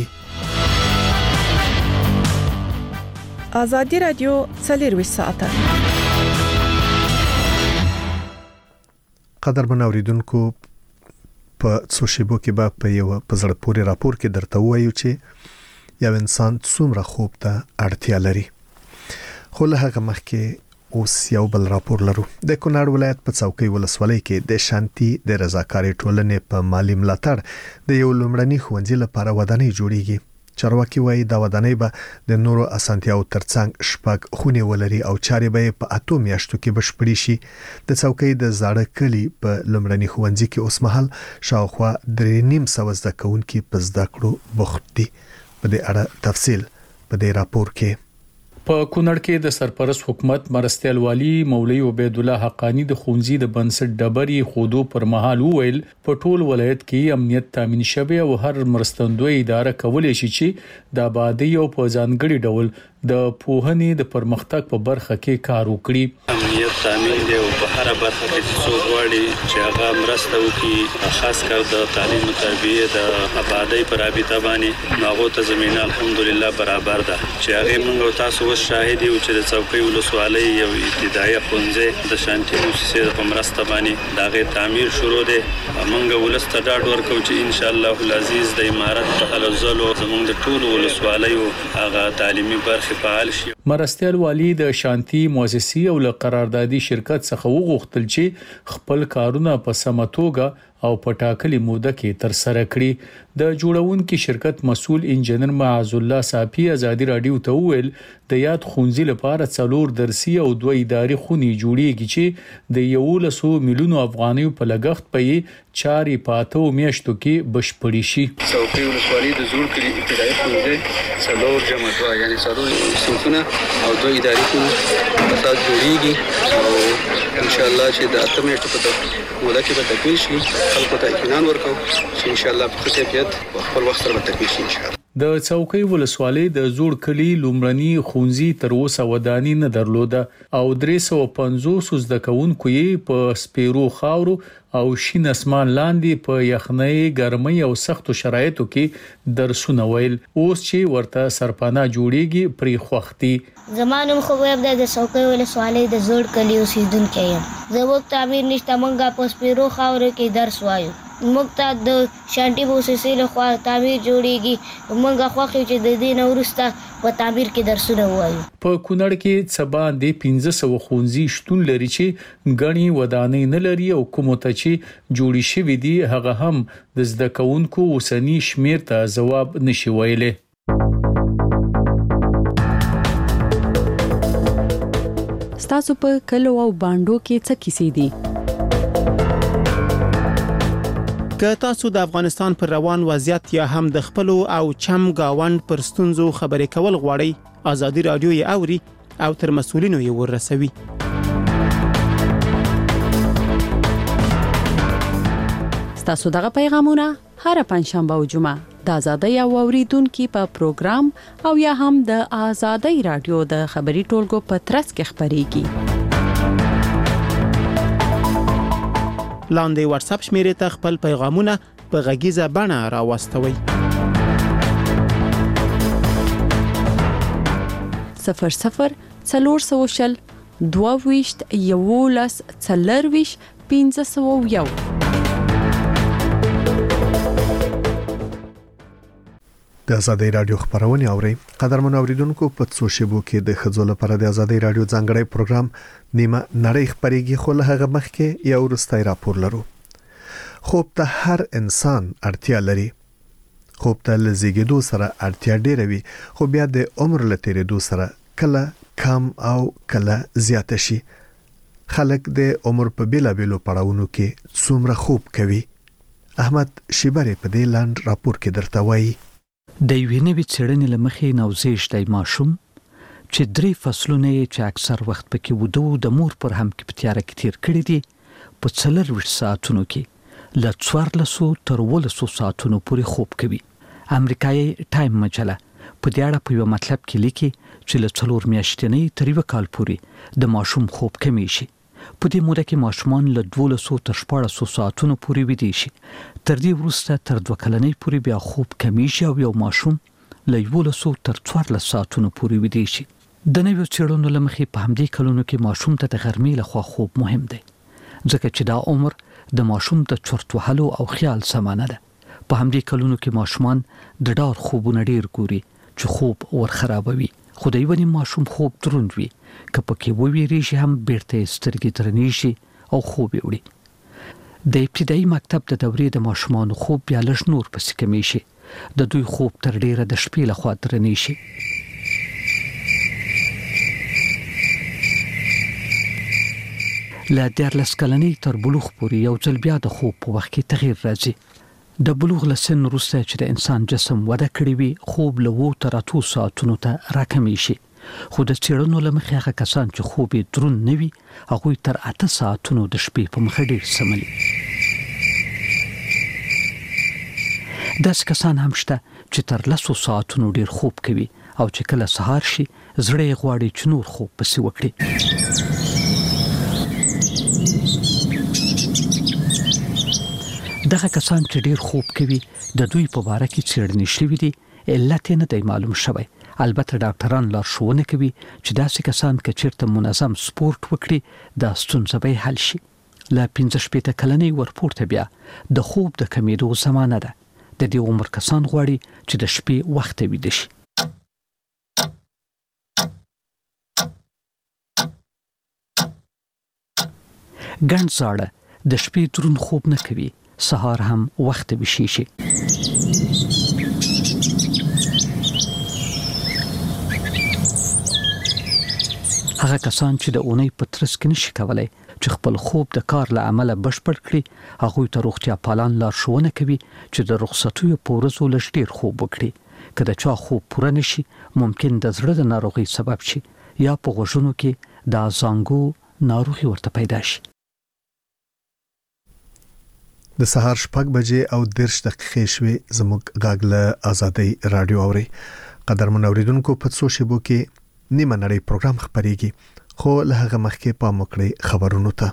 ازادي رادیو څلور ساعته قدر منوریدونکو په سوشيبو کې به په یو پزړ پوري راپور کې درته وایو چې یو انسان څومره خوب ته اړتیا لري. خو له هغه مخکې اوس یو بل راپور لرو. د کونړ ولایت په څوکۍ ولسوالۍ کې د شانتي د رضاکارۍ ټولنې په مالی ملاتړ د یو لومړني ښوونځي لپاره ودانۍ جوړیږي. چارواکي وایي دا ودانۍ به د نورو اسانتیاو ترڅنګ شپږ خونې ولري او چارې به په اتو میاشتو کې بشپړې شي. د څوکۍ د زاړه کلي په لومړني ښوونځي کې اوس مهال شاوخوا درې نیم سوه زده کوونکي په زده کړو بوخت دي. په دې اړه تفصیل په دې راپور کې. په کونړ کې د سرپرست حکومت مرستیال والی مولوی عبید الله حقانی د خونځي د بنسټ ډبري خودو پر مهال ویل په ټول ولایت کې امنیت تامین شوی او هر مرستندوی اداره کولای شي چې د آبادی او په ځانګړي ډول د پوهنې د پرمختګ په برخه کې کار وکړي. امنیت تامین دی او په هر برخه کې څو غواړي چې هغه مرسته وکړي، خاص کر د تعلیم او تربیه د آبادی پر رابطه باندې ناغو ته زمينه الحمدلله برابر ده چې هغه موږ تاسو شاهد یو چې د څوکۍ ولسوالۍ یو ابتدایي ښوونځی د شانتي موسسې په مرسته باندې دغه تعمیر شروع دی. موږ ولسته ډاډ ورکو چې ان شاء الله العزیز د امارت په هلو ځلو زموږ د ټول ولسوالیو هغه تعلیمي برخه فعال شي. مرستیال والی د شانتي مؤسسې او له قراردادي شرکت څخه وغوښتل چې خپل کارونه په سمه توګه او په ټاکلي موده کې تر سره کړي. د جوړونکو شرکت مسول انجنیر معاذ الله صافي ازادي رادیو ته وویل د یاد خونځي لپاره څلور درسي او دوه اداري خونې جوړیږي چې د یولسو میلیونو افغانیو په لګښت په چاري پاتو میاشتو کې بشپړی شي. څوکۍ ولسوالۍ د زوړ کلی ابتدایي ښوونځی څلور جمع دوه یعنی څلور صنفونه او دوه اداري خونې په اساس جوړیږي او ان شاء الله چې د اته میاشتو په موده کې به تکمیل شي. خلکو ته اطمینان ورکوم چې ان شاء الله په ښه کیفیت په خپل وخت سره به تکمیل شي ان شاء الله. د څوکۍ ولسوالۍ د زوړ کلی لومړني خونځي تر اوسه وداني نه درلوده او درې سوه پنځوس زده کوونکو یې په سپیرو خاورو او شین اسمان لاندې په یخنۍ ګرمۍ او سختو شرایطو کې درسونه ویل. اوس چې ورته سرپانا جوړیږي پرې خوختي. زمانم خو ویب د څوکۍ ولسوالۍ د زوړ کلی اوسیدونکی یم. زموږ تعمیر نشته، مونږه په سپیرو خاورو کې درس وایو. موږ ته د شانټي موسسې له خوا تعمیر جوړیږي. موږ خوښ یو چې د دې نه وروسته په تعمیر کې درسونه وایو. په کونړ کې څه باندې پنځه سوه ښوونځي شتون لري چې ګڼې ودانۍ نه لري او کومو ته چې جوړې شوي دي هغه هم د زده کوونکو اوسني شمیر ته ځواب نشي ویلی. ستاسو په کلو او باندو کې څه کیسې دي؟ که تاسو د افغانستان پر روان وضعیت یا هم د خپل او چم گاوند پر ستونزو خبرې کول غواړئ، ازادي رادیو یې اوري او تر مسؤلینو یې ورسوي. ستاسو دغه پیغامونه هر پنځشنبه او جمعه د ازادي او اوریدونکو په پروګرام او یا هم د ازادي رادیو د خبري ټولګو په ترڅ کې خبريږي. لاندې واتس اپ شمیرې ته خپل پیغامونه په غږیزه بڼه راوستوئ. صفر صفر څلور سوه شل دوه ویشت یولس څلرویشت پنځه سوه یو. د ازادي رادیو خبرونه اوري. قدرمن اوریدونکو په څو شیبو کې د خځو لپاره د ازادي رادیو ځانګړی پروګرام نیمه نړۍ خبريږي، خو له هغه مخکې یو ورستای راپور لرو. خوب ته هر انسان اړتیا لري. خوب ته لزیږدو سره اړتیا ډیره وي، خو بیا د عمر لتیریدو سره کله کم او کله زیات شي. خلک د عمر په بیلا بیلو پړاوونو کې څومره خوب کوي. احمد شیبری په دې لاند راپور کې درته وایي. د یوې نوې څېړنې له مخې نوزیږدی ماشوم چې درې فصلونه چې اکثر وخت پکې وده د مور پر هم کې په تیاره کې تیر کړي دي په څلرویشت ساعتونو کې له څوارلسو تر اوولسو ساعتونو پورې خوب کوي. امریکایي ټایم مجله په دې اړه په یو مطلب کې لیکي چې له څلور میاشتنۍ تر یو کال پورې د ماشوم خوب کمی شي. په دې موده کې ماشومان له دولسو تر شپاړسو ساعتونو پورې ویده شي. تر دې وروسته تر دوه کلنۍ پورې بیا خوب کمیږي او یو ماشوم له یولسو تر څوارلس ساعتونو پورې ویده شي. د نویو څېړنو له مخې په همدې کلونو کې ماشوم ته د غرمې لخوا خوب مهم دی، ځکه چې دا عمر د ماشوم د چرت وهلو او خیال سمانه ده. په همدې کلونو کې ماشومان د ډار خوبونه ډیر ګوري چې خوب ور خرابوي، خو د یو ماشوم خوب دروند وي که پکې وویریږي هم بیرته سترګې درنې شي او خوب وړي. د ابتدایي مکتب د دورې د ماشومانو خوب بیا لږ نور پسې کمی شي. د دوی خوب تر ډیره د شپې لخوا درنې شي. له دیارلس کلنۍ تر بلوغ پورې یو ځل بیا د خوب په وخت کې تغییر راځي. د بلوغ له سن وروسته چې د انسان جسم وده کړی وي خوب له اووه تر اتو ساعتونو ته راکمی شي، خو د څېړنو له مخې هغه کسان چې خوب یې دروند نه وي هغوی تر اته ساعتونو د شپې په مخه ډېر سملي. داسې کسان هم شته چې تر لسو ساعتونو ډېر خوب کوي او چې کله سهار شي زړه یې غواړي چې نور خوب پسې وکړي. دغه کسان چې ډیر خوب کوي د دوی په اړه کې څېړنې شوې دي، علت نه دی معلوم شوی. البته ډاکټران لارښوونه کوي چې داسې کسان که چیرته منظم سپورت وکړي دا ستونزه به حل شي. له پنځه شپېته کلنۍ ورپورته بیا د خوب د کمیدو زمانه ده. د دې عمر کسان غواړي چې د شپې وخت ویده شي. ګڼ زاړه د شپې دروند خوب نه کوي سهار هم وخت بشیشي. هغه کسان چې د اونۍ په ترڅ کې نشي کولای چې خپل خوب د کار له امله بشپړ کړي، هغه ته روغتیا پالان لارښوونه کوي چې د رخصتیو په ورځو لږ ډیر خوب وکړي. که د چا خوب پوره نشي، ممکن د زړه د ناروغۍ سبب شي یا په غوږونو کې د زنګو ناروغي ورته پیدا شي. د سهار شپږ بجې او دېرش دقیقې شوې. زموږ غږ له آزادۍ رادیو اوري. قدرمن اوریدونکو، په څو شیبو کې نیمه نړۍ پروګرام خبريږي، خو له هغه مخکې پام وکړئ خبرونو ته.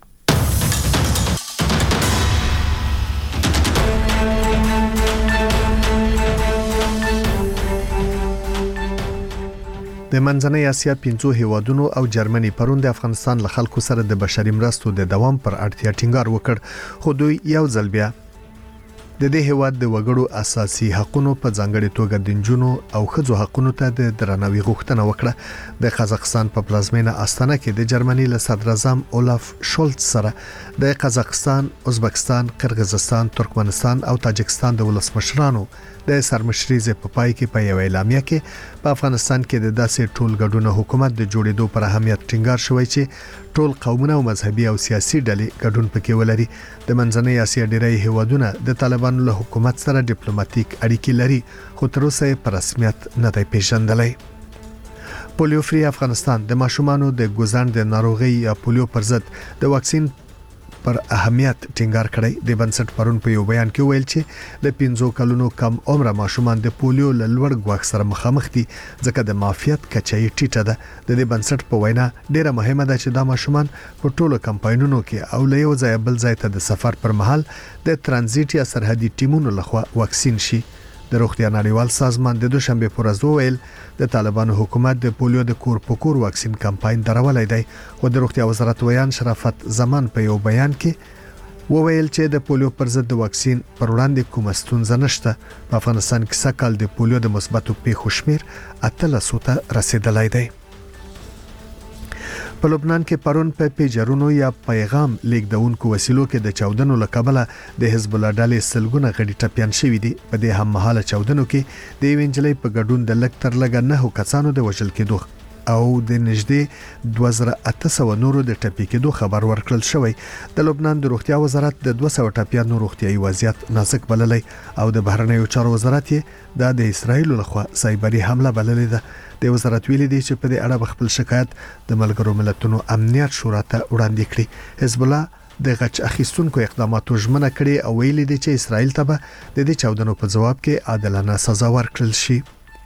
د منځنۍ اسیا پنځو هیوادونو او جرمني پرون د افغانستان له خلکو سره د بشري مرستو د دوام پر اړتیا ټینګار وکړ، خو دوی یو ځل بیا د دې هیواد د وګړو اساسي حقوقو په ځانګړي توګه د جنونو او ښځو حقوقو ته د درناوي غوښتنه وکړه. د قزاقستان په پلازمینه استانه کې د جرمني له صدر اعظم اولاف شولټ سره د قزاقستان، ازبکستان، قرغیزستان، ترکمنستان او تاجکستان د ولسمشرانو د سرمشريزه په پای کې په یو اعلامیه کې په افغانستان کې د داسې ټولګډونه حکومت د جوړېدو پر اهمیت ټینګار شوی چې ټول قومونه او مذهبي او سیاسي ډلې ګډون پکې ولري. د منځنۍ اسیا ډیری هیوادونه د طالبانو له حکومت سره ډیپلوماټیک اړیکې لري، خو تر اوسه په رسمیت نه دی پیژندلی. پولیو فری افغانستان د ماشومانو د ګوزاند د ناروغي یا پولیو پر ضد د واکسین پر اهمیت ټینګار کړی. د بنسټ پرون په یو بیان کې ویل چې د پنځو کلونو کم عمره ماشومان د پولیو له لوړ ګواښ سره مخامخ دي، ځکه د معافیت کچه یې ټیټه ده. د دې بنسټ په وینا ډیره مهمه ده چې دا ماشومان په ټولو کمپاینونو کې او له یو ځای بل ځای ته د سفر پر مهال د ترانزیت یا سرحدي ټیمونو لخوا واکسین شي. د روغتیا نړیوال سازمان د دوشنبه پر ورځ ویل د طالبانو حکومت د پولیو د کور په کور واکسین کمپاین درولای دی، خو د روغتیا وزارت ویان شرافت زمان په یو بیان کې وویل چې د پولیو پر ضد د واکسین پر وړاندې کومه ستونزه نشته. په افغانستان کې سکهال د پولیو د مثبتو پیښو شمیر اتلس ته رسیدلی دی. په لبنان کې پرون په پیجرونو یا پیغام لیکدونکو وسیلو کې د چاودنو لقبله د حزب الله ډلې سلګونه غړي ټپيان شوې دي. په دې هم مهاله چاودنو کې د وینجلې په ګډون د لک تر لګ نه کسانو د وژل کېدو او د نږدې دوه زره اته سوه نورو د ټپي کېدو خبر ورکړل شوی. د لبنان د روغتیا وزارت د دوه سوه ټپيانو روغتيایي وضعیت نازک بللی او د بهرنیو چارو وزارت یې د اسرایل لخوا سایبری حمله بللې ده. د وزارت ویلي دی چې په دې اړه خپل شکایت د ملګرو ملتونو امنیت شورا ته وړاندې کړي. حزب الله د غچ اخیستونکو اقداماتو ژمنه کړې او ویلي دی چې اسرایل ته به د دې چاودنو په جواب کې عادلانه سزا ورکړل شي.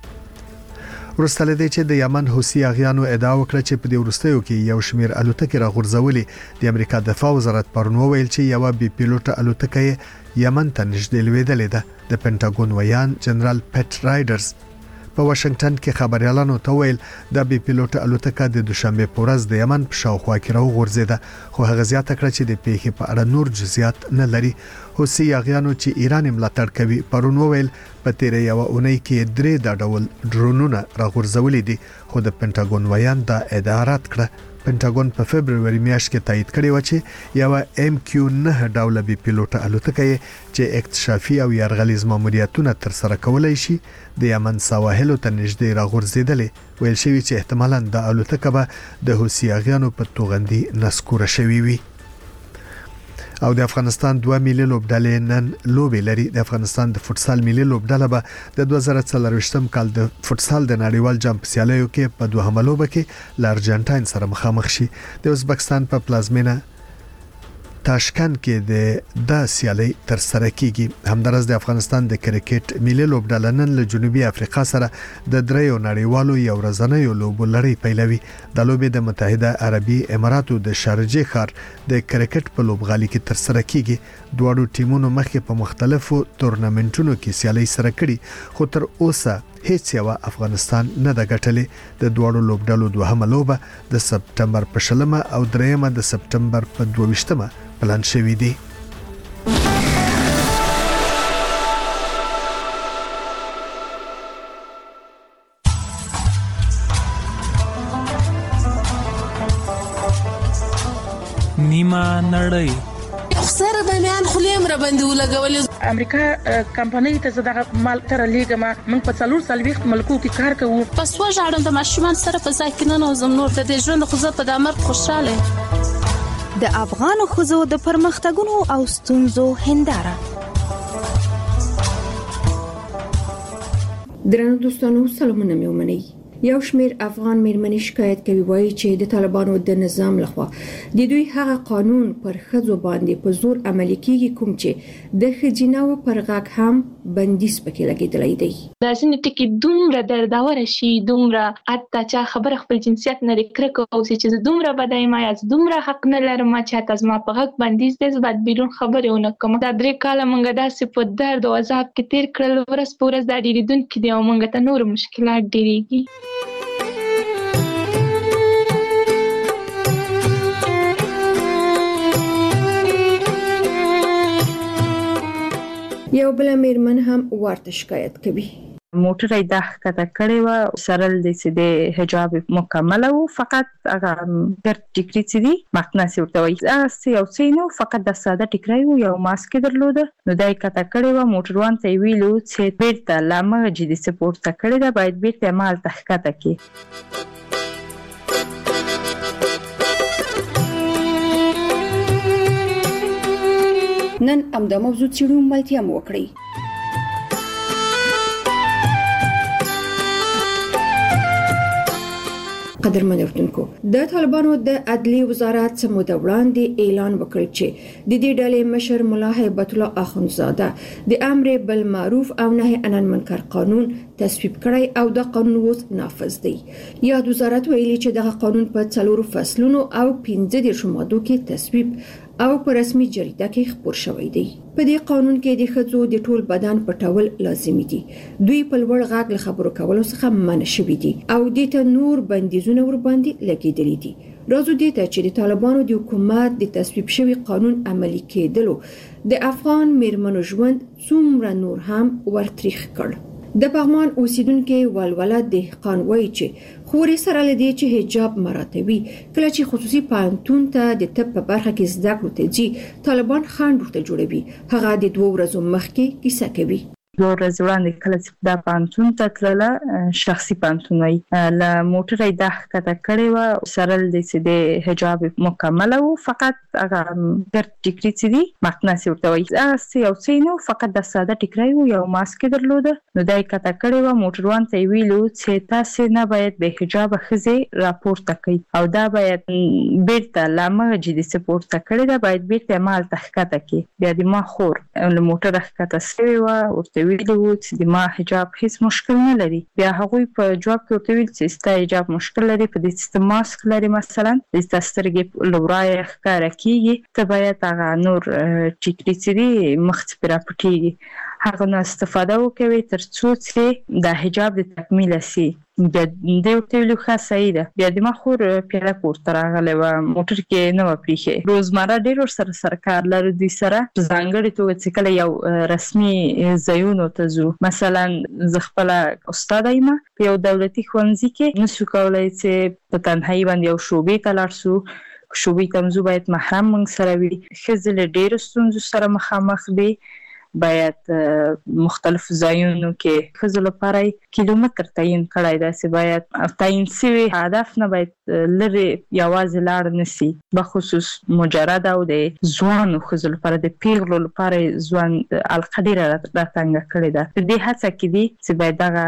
ورسته لدی چې د یمن حوثي اغیانو ادعا وکړه چې په دې ورستیو کې یو شمیر الوتکې راغورځولې. د امریکا دفاع وزارت پرون ویل چې یو بي پیلوټه الوتکه یمن ته نږدې لویدلې ده. د پینټاګون ویان جنرال پټ رایډرز په واشنگټن کې خبريالانو ته ویل د بي پیلوټ الوتکه د دوشنبه په ورځ د یمن په شاوخوا کې راوغورځیده، خو هغه زیاته کړه چې د پیښې په اړه نور جزئیات نه لري. حوثي اغیانو چې ایران ملاتړ کوي پرون ویل په تیرې یو اونۍ کې درې د ډول ډرونونه راغورځولې دي، خو د پینټاګون ویان دا ادعا رد کړه. پینټاګون په فبرवरी میاشت کې تایید کړی و چې یو ام کیو نه ډول بي پیلوټ الوتکه چې اکتشافي او یرغلیز ماموریتونه تر سره کولای شي د یمن سواحلو ته نږدې راغورځیدلې. ویل شوی چې احتمالاً د الوتکه به د حوثي اغیانو په توغندي نسکوره شوی وي. او د افغانستان دوه ملي لوبډلې نن لوبې لري. د افغانستان د فوتسال ملي لوبډله به د دوه زره څلرویشتم کال د فوتسال د نړیوال جام په سیالیو کې په دوهمه لوبه کې ل ارجنټاین سره مخامخ شي. د ازبکستان په پلازمینه تاشکند کې د د سیالي تر سره کیږي. همدارس د افغانستان د کرکټ ملي لوبډله نن له جنوبي افریقا سره د دریو نړیوالو یو ورځنیو لوبو لړۍ پیلوي. د لوبې د متحده عربي اماراتو د شارجه ښار د کرکټ په لوبغالي کې تر سره کیږي. دواړو ټیمونو مخکې په مختلفو تورنمنټونو کې سیالي سره کړي، خو تر اوسه هیڅ یو افغانستان نه د ګټلې. د دواړو لوبډلو دوهمه لوبه د سپټمبر په شلمه او دریمه د سپټمبر په دوه پلان شوی دی. نیمه نړۍ اکثر بمیان خلیم را باندې ولګولې. امریکا کمپنۍ ته زه دغه مال تر لیږم. موږ په څلور څلوېښت ملکو کې کار کوو. پس وژاړم د ماشومان سره په ځای کې نه نوزم. نور د دې ژوند خو زه په د مرګ خوشاله. د افغان ښځو د پرمختګونو او ستونزو هنداره. درنو دوستانو سلامونه مې ومنئ. یو شمیر افغان میرمنې شکایت کوي وایي چې د طالبانو د نظام لخوا د دوی هغه قانون پر ښځو باندې په زور عملي کیږي کوم چې د ښځیناو پر غږ هم بندیز پکې لګیدلی دی. دا ځینې ټکي دومره درداوره شي، دومره حتی چا خبره خپل جنسیت نه لري کرکه اوسي چې زه دومره بدای ما یا دومره حق نه لرم چې حتی زما په غږ بندیز دی، زه باید بیرون خبرې ونه کوم. دا درې کاله موږ داسې په درد او عذاب کې تیر کړل، ورځ په ورځ دا ډېرېدونکي دي او موږ ته نور مشکلات ډېرېږي. یو بل میرمن هم ورته شکایت کوي. موټر یې د ښکته کړې وه، سرل دی چې د حجاب مکمله و، فقط هغه ګرد ټیکري چې دي مقناطیسي ورته وایي، هغه یو څه نه و، فقط د ساده ټیکری و، یو ماسک یې درلوده. نو دا یې ښکته کړې وه. موټروان ته یې ویلو چې بیرته له همغه جدي څه پورته کړې ده، باید بیرته یې همالته ښکته کړي. نن همدا موضوع څېړو، ملتیا مو وکړئ. قدرمن اورېدونکو، د طالبانو د عدلیې وزارت څه موده وړاندې اعلان وکړ چې د دې ډلې مشر ملا هیبت الله اخندزاده د امر بالمعروف او نهي عن المنکر قانون تصویب کړی او د قانون اوس نافذ دی. یاد وزارت ویلي چې دغه قانون په څلورو فصلونو او پنځه دېرشو مادو کې تصویب او په رسمي جریده کې خپور شوی دی. په دې قانون کې د ښځو د ټول بدن پټول لازمي دي. دوی په لوړ غږ له خبرو کولو څخه منع شوي دي او دې ته نور بندیزونه ورباندې لګېدلي دي. راځو دې ته چې د طالبانو د حکومت د تصویب شوي قانون عملي کېدلو د افغان میرمنو ژوند څومره نور هم ورتریخ کړ. د پغمان اوسیدونکو ولوله دهقان وایي چې خوري سره لدی چې حجاب مراتبي کله چې خصوصي پانتون ته د طب په برخه کې زده کړو ته جی طالبان خاند ورته جوړوي. هغه د دوه ورځو مخکې کیسه کوي. دوه ورځې وړاندې کله چې دا پانتون ته تلله، شخصي پانتون وایي، له موټر یې د ښکته کړې وه، سرل دی چې د حجاب مکمله و، فقط هغه ګرد ټیکري چې دي مقناطیسي ورته وایي، هغه یو څه نه و، فقط د ساده ټیکری و، یو ماسک یې درلوده. نو دا یې ښکته کړې وه. موټروان ته یې ویلو چې تاسې نه باید بې حجابه ښځې راپورته کړئ او دا باید بیرته له همغه جدي څه پورته کړې ده، باید بیرته یې همالته ښکته کړي. بیا د ما خور له موټره ښکته سوې وه، ورته ویلي وو چې د ما حجاب هیڅ مشکل نه لري. بیا هغوی په جواب کې ورته ویل چې ستا حجاب مشکل لري، په دې چې ماسک لري، مثلا د ستا سترګې له ورایه ښکاره کېږي، ته باید هغه نور ټیکري چې دي مخ ته پرې راپټېږي، هغه نه استفاده وکوي تر څو چې د حجاب د تکمیله سي. بیا دې ورته ویلو ښه صحیح ده. بیا د ما خور پیاده کورته راغلی وه، موټر کې نه وه پرېښې. روزمره ډېر ورسره سره کار لرو دوی سره، په ځانګړې توګه چې کله یو رسمي ځایونو ته ځو، مثلا زه خپله استاده یم په یو دولتي ښوونځي کې، نسو کولی چې په تنهایي باندې یو شعبې ته لاړ سو. شعبې ته ځو باید محرم موږ سره وي. ښځې له ډېرو ستونزو سره مخامخ دي. باید مختلف ځایونو کې ښځو لپاره کیلومتر تعیین کړی دی چې باید تعیین شوي هدف نه باید لرې یوازې لاړ نشي. بخصوص مجرد او د ځوانو ښځو لپاره د پیغلو لپاره ځوان حلقه ډېره راتنګه کړې ده. په دې هڅه کې دي چې باید دغه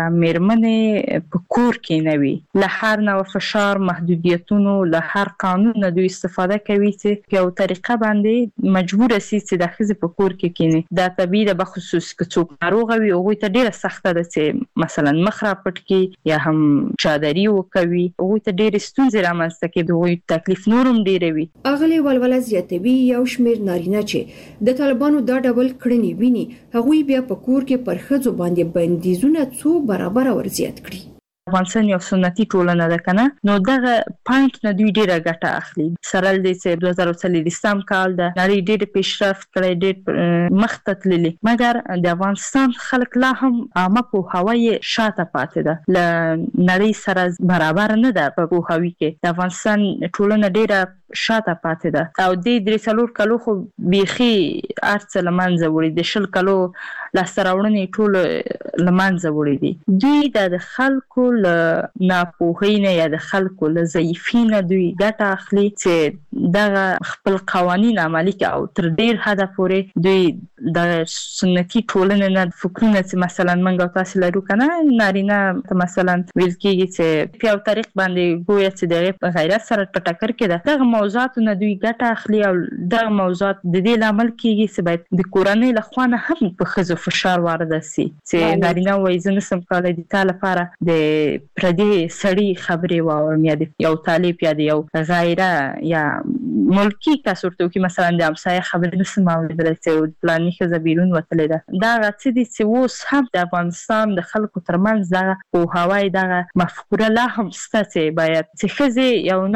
میرمنې په کور کې نه وي، له هر نوع فشار، محدودیتونو، له هر قانون نه دوی استفاده کوي چې په یو طریقه باندې مجبوره شي چې د ښځې په کور کې کیني. دا طبیعي ده، بخصوص که څوک ناروغه وي هغوی ته ډېره سخته ده چې مثلا مخ راپټ کړي یا هم چادري وکوي، هغوی ته ډېرې ستونزې رامنځته کوي، د هغوی تکلیف نور هم ډېروي. اغلې ولوله زیاتوي یو شمېر نارینه چې د طالبانو دا ډول کړنې ویني، هغوی بیا په کور کې پر ښځو باندې بندیزونه څو برابره ورزیات کړي. افغانستان یو سنتي ټولنه ده کنه، نو دغه پوینټ نه دوی ډیره ګټه اخلي. سره د دوه زره څلور کال د نړۍ ډېر پیشرفت کړی، ډېر مخته تللی، مګر د افغانستان خلک لا هم عامه پوهاوی شاته پاتې ده، له نړۍ سره برابر نه ده په پوهاوي کې. د افغانستان ټولنه ډېره شاته پاتې ده او د درې څلور کلو خو بیخي ارڅ لمنځه وړي، د شل کلو لاسته راوړنې ټول لمنځه وړي دي. دوی د خلکو له ناپوهۍ نه یا د خلکو له ضعیفۍ نه دوی ګټه اخلي چې دغه خپل قوانین عملي کوي او تر ډیر حده پورې دوی د سنتي ټولنې نه فکرونه چې مثلا موږ او تاسو لرو کنه، نارینه مثلا ویل کېږي چې په یو طریق باندې ګویا چې د غیرت سره په ټکر کې ده. دغه موضوعات نه دوی ګټه اخلي او دغه موضوعات د دې لامل کېږي چې باید د کورنۍ له خوا نه هم په ښځو فشار وارده سي چې نارینه وایي زه نشم کولی د تا لپاره د پردي سړي خبرې واورم یا د یو طالب یا د یو غیره یا ملکی کس ورته وکړي، مثلا د همسایه خبرې نشم اورېدلی چې فلاني ښځه بیرون وتلې ده. دغه څه دي چې اوس هم د افغانستان د خلکو ترمنځ دغه پوهاوی دغه مفکوره لا هم شته چې باید چې ښځې یو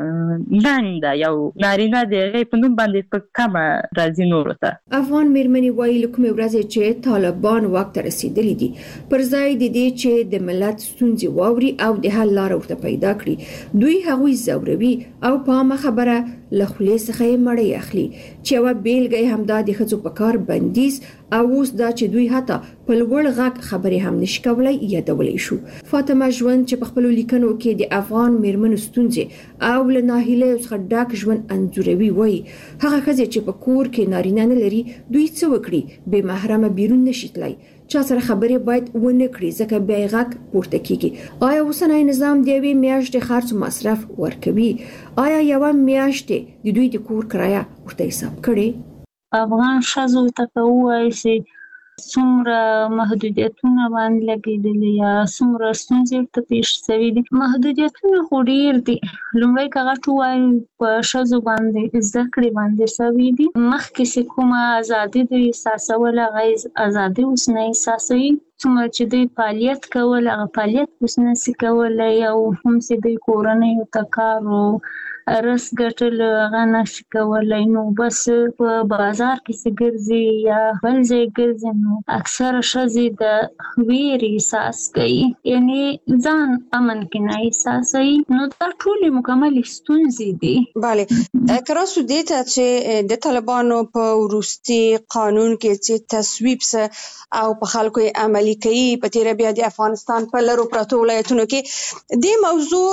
نوع ننګ ده، یو نارینه د هغې په نوم باندې په کمه راځي نورو ته. افغان میرمنې وایي له کومې ورځې چې طالبان واک ته رسېدلي دي، پر ځای د دې چې د ملت ستونزې واوري او د حل لاره ورته پیدا کړي، دوی هغوی ځوروي او په عامه خبره له خولې څخه یې مړۍ اخلي چې یوه بیلګه یې همدا د ښځو په کار بندیز او اوس دا چې دوی حتی په لوړ غږ خبرې هم نشي کولی یادولی شو. فاطمه ژوند چې په خپلو لیکنو کې د افغان میرمنو ستونزې او له ناهیلیو څخه ډک ژوند انځوروي، وایي هغه ښځې چې په کور کې نارینه نه لري دوی څه وکړي؟ بې محرمه بیرون نشي تللی، چا سره خبرې باید ونه کړي ځکه بیا یې غږ پورته کیږي. آیا اوسنی نظام د یوې میاشتې خرڅ مصرف ورکوي؟ آیا یوه میاشتې د دوی د کور کرایه ورته حساب کړي؟ افغان ښځو ته که ووایي چې څومره محدودیتونه باندې لګېدلي یا څومره ستونزې ورته پېښ شوي دي، محدودیتونه خو ډېر دي. لومړی که غټ ووایو په ښځو باندې زده کړې باندې شوي دي، مخکې چې کومه ازادي دوی احساسوله هغه ازادي اوس نه احساسوي. څومره چې دوی فعالیت کول هغه فعالیت اوس نشي کولی، او هم چې دوی کورنیو ته کار و رس ګټل هغه نشي کولی، نو بس په بازار کې چې ګرځي یا بل ځای ګرځي نو اکثره ښځې د ویرې احساس کوي، یعنې ځان امن کې نه احساسوي. نو دا ټولې مکملې ستونزې دي. بله که راسو دې ته چې د طالبانو په وروستي قانون کې چې تصویب سه او په خلکو یې عملي کوي په تېره بیا د افغانستان په لرو پرتو ولایتونو کې، دې موضوع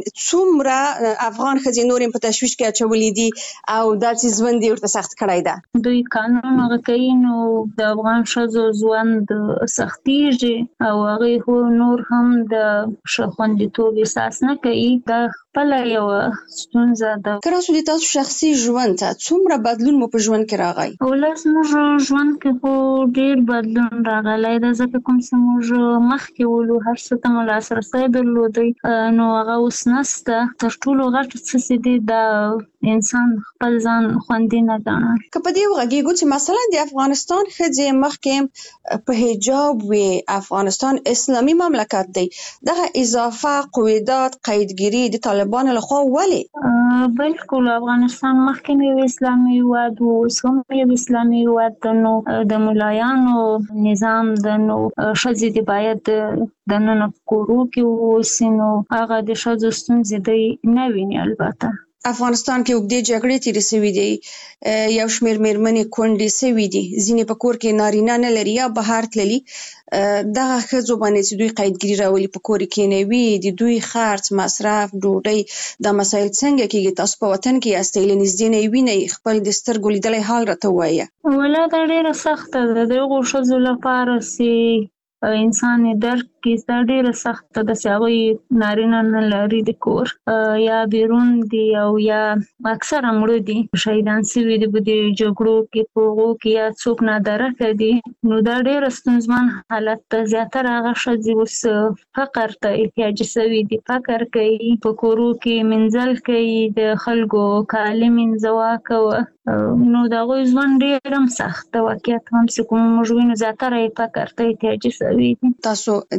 څومره افغان ښځې نور په تشویش کې اچولي دي او دا چې ژوند یې ورته سخت کړی ده؟ دوی قانون هغه کوي نو د افغان ښځو ژوند سختېږي او هغوی خو نور هم د ښه خوندیتوب احساس نه کوي. دا خپله یوه ستونزه ده. که راسو د تاسو شخصي ژوند ته څومره بدلون مو په ژوند کې راغی؟ اوله زموږ ژوند کې خو ډېر بدلون راغلی ده، ځکه کوم چې موږ مخکې ولو هر څه ته مو لاسرسی درلودی، نو هغه اوس نشته. تر ټولو غټ څه چې دی دا انسان خپل ځان خوندي نه ګڼل. که په دې وغږېږو چې مثلا د افغانستان ښځې مخکې په حجاب وي، افغانستان اسلامي مملکت دی، دغه اضافه قویدات قیدګیري د طالبانو لخوا ولې؟ بلکل افغانستان مخکې یو اسلامي هېواد و، اوس هم یو اسلامي هېواد ده، نو د ملایانو نظام ده، نو ښځې دې باید دننه په کورو کې واوسي، نو هغه د ښځو ستونزې دی نه ویني. البته افغانستان کې اوږدې جګړې تېرې شوي دي، یو شمېر میرمنې کونډې شوي دي، ځینې په کور کې نارینه نه لري یا بهر تللي. دغه ښځو باندې چې دوی قیدګیري راولي په کور کې کېنوي، د دوی خرڅ، مصرف، ډوډۍ، دا مسایل څنګه کېږي؟ تاسو په وطن کې یاستئ، له نږدې نه یې وینئ، خپل د سترګو لیدلی حال راته ووایه. ولا دا ډېره سخته ده د هغو ښځو لپاره چې انسان یې درک کړي، دا ډېره سخته ده چې هغوی نارینه نه لري د کور، یا بیرون دي او یا اکثره مړه دي، شهیدان شوي دي په دې جګړو کې، په هغو کې یا څوک نادرکه دي. نو دا ډېره ستونزمن حالت ده. زیاتره هغه ښځې اوس فقر ته احتیاجي شوي دي، فقر کوي، په کورو کې منزل کوي، د خلکو کالي منځوه کوه، نو د هغوی ژوند ډېر هم سخت ده. واقعیت هم چې کوم موږ وینو زیاتره یې فقر ته احتیاجي شوي دي. تاسو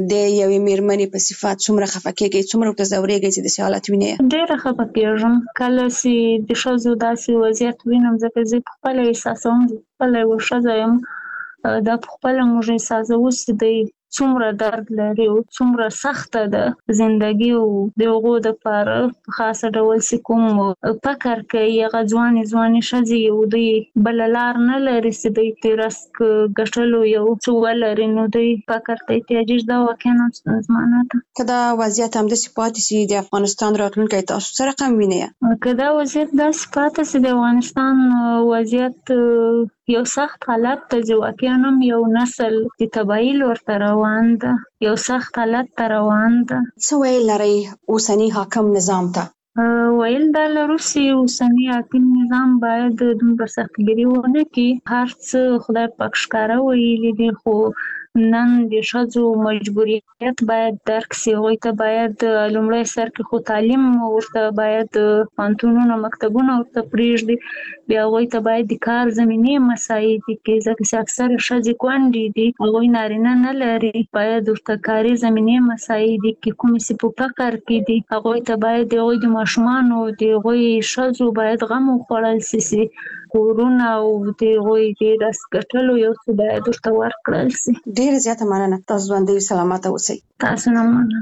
د یوې میرمنې په صفات څومره خفه کېږئ، څومره ورته ځورېږئ چې داسې حالت وینئ؟ ډېره خفه کېږم کله چې د ښځو داسې وضعیت وینم، ځکه زه پخپله احساسوم، زه پخپله یوه ښځه یم، دا پخپله موږ احساسوو چې دی څومره درد لري او څومره سخته ده زندګي او د هغو دپاره په خاصه ډول چې کوم فکر کوي هغه ځوانې ځوانې ښځې او دوی بله لار نه لري چې دوی د رزق ګټلو یو څه ولري، نو دوی فکر ته احتیاجي ده. واقعا ستونزمنه ده. که دا وضعیت همداسې پاتې سي د افغانستان راتلونکی تاسو څه رقم وینئ؟ که دا وضعیت داسې پاتې سي د افغانستان وضعیت یو سخت حالت ته چې واقعا هم یو نسل د تباهي لور ته روان ده، یو سخت حالت ته روان ده. څه ویل لرئ اوسني حاکم نظام ته؟ ویل دا لرو چې اوسني حاکم نظام باید دومره سختګیري ونه کړي. هر څه خدای پاک ښکاره ویلي دي، خو نن د ښځو مجبوریت باید درک سي. هغوی ته باید لومړی سر کې خو تعلیم ورته باید پوهنتونونه مکتبونه ورته پرېږدي، بیا هغوی ته باید د کار زمینې مساعد کړي، ځکه چې اکثره ښځې کونډې دي، هغوی نارینه نه لري، باید ورته کاري زمینې مساعد کړي. کومې چې په فقر کې دي هغوی ته باید د هغوی د ماشومانو د هغوی ښځو باید غم وخوړل سي چې کورونه او د هغوی د رزق ګټلو یو څه باید ورته ورکړل سي. ډېره زیاته مننه. تاسو ژوندۍ سلامته اوسئ. تاسو نه مننه.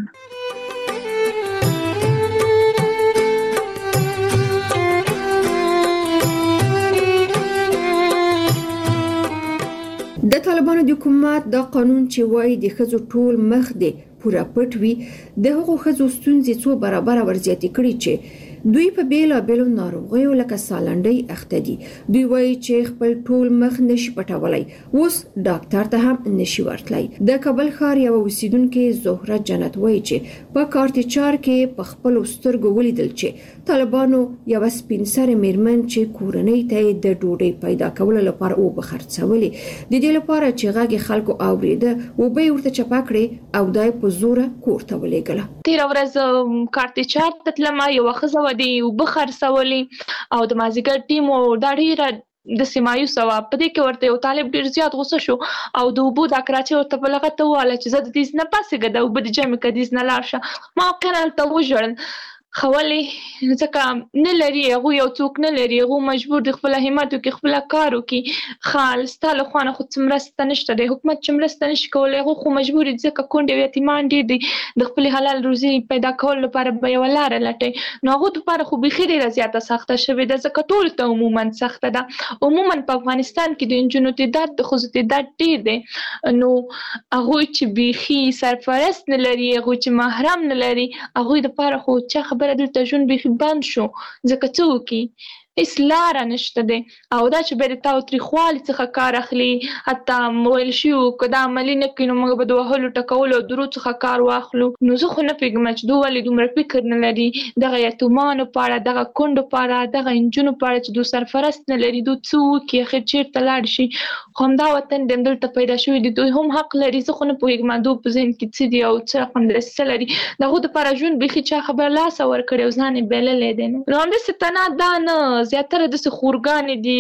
د طالبانو د حکومت دا قانون چې وایي د ښځو ټول مخ دی پوره پټ وي، د هغو ښځو ستونزې څو برابره ورزیاتې کړي چې دوی په بیلابیلو ناروغیو لکه سالنډۍ اخته دي. دوی وایي چې خپل ټول مخ نشي پټولای، اوس ډاکټر ته هم نشي ورتلای. د کابل ښار یو اوسیدونکو زهره جنت وایي چې په کارتچار کې په خپل سترګو ولیدل چې طالبانو یو سپین سره میرمن چې کورنۍ ته د ډوډۍ پیدا کولو لپاره او بخرڅولې، د دې لپاره چې غږی خلکو اوریده او به ورته چپا کړي او دای په زوره کور ته ولېږله. تیر ورځ کارتچار ته تلم، یو ښځه دی اوبه خرڅولې او د مازدیګر ټیم او دا ډېره د سیمایوسه وه. په دې کې ورته یو طالب ډېر زیات غوسه شو او د اوبو دا کراچۍ ورته په لغته وویله چې زه د دې نه پاسېږه، د اوبه د جمع که دې نه لاړ شه. ما واقعا هلته وژړل، خو ولې ځکه نه لري هغوی، یو څوک نه لري، هغوی مجبور دي خپله همت وکړي، خپله کار وکړي. ښه ستا له خوا نه خو څه مرسته نشته دی، حکومت چې مرسته نشي کولی، هغوی خو مجبور دي ځکه کونډې او یتیمان ډېر دي، د خپلې حلال روزي پیدا کولو لپاره به یوه لاره لټوي. نو هغوی دپاره خو بیخي ډېره زیاته سخته شوې ده، ځکه ټولو ته عموما سخته ده. عموما په افغانستان کې د نجونو تعداد د ښځو تعداد ډېر دی، نو هغوی چې بیخي سرپرست نه لري، هغوی چې محرم نه لري، هغوی دپاره خو چا خبره دلته ژوند بیخي بند شو، ځکه څه وکړي هیڅ لاره نشته دی. او دا چې بیا د تاوتریخوالي څخه کار اخلي، حتی ویل شوي وو که دا عملي نه کړي نو موږ به د وهلو ټکولو او درو څخه کار واخلو. نو زه خو نه پوهېږم چې دوی ولې دومره فکر نه لري دغه یتیمانو په اړه، دغه کونډو په اړه، دغه نجونو په اړه چې دوی سرپرست نه لري، دوی څه وکړي، اخر چېرته لاړ شي. خو همدا وطن دی، همدلته پیدا شوي دي، دوی هم حق لري. زه خو نه پوهېږم دوی په ذهن کې څه دي او څه رقم دسیسه لري. د هغوی دپاره ژوند بیخي چا خبره لاسه ورکړی او ځان یې بایللی دی. نو همداسې تنها دا نه، زیاتره داسې خورګانې دي،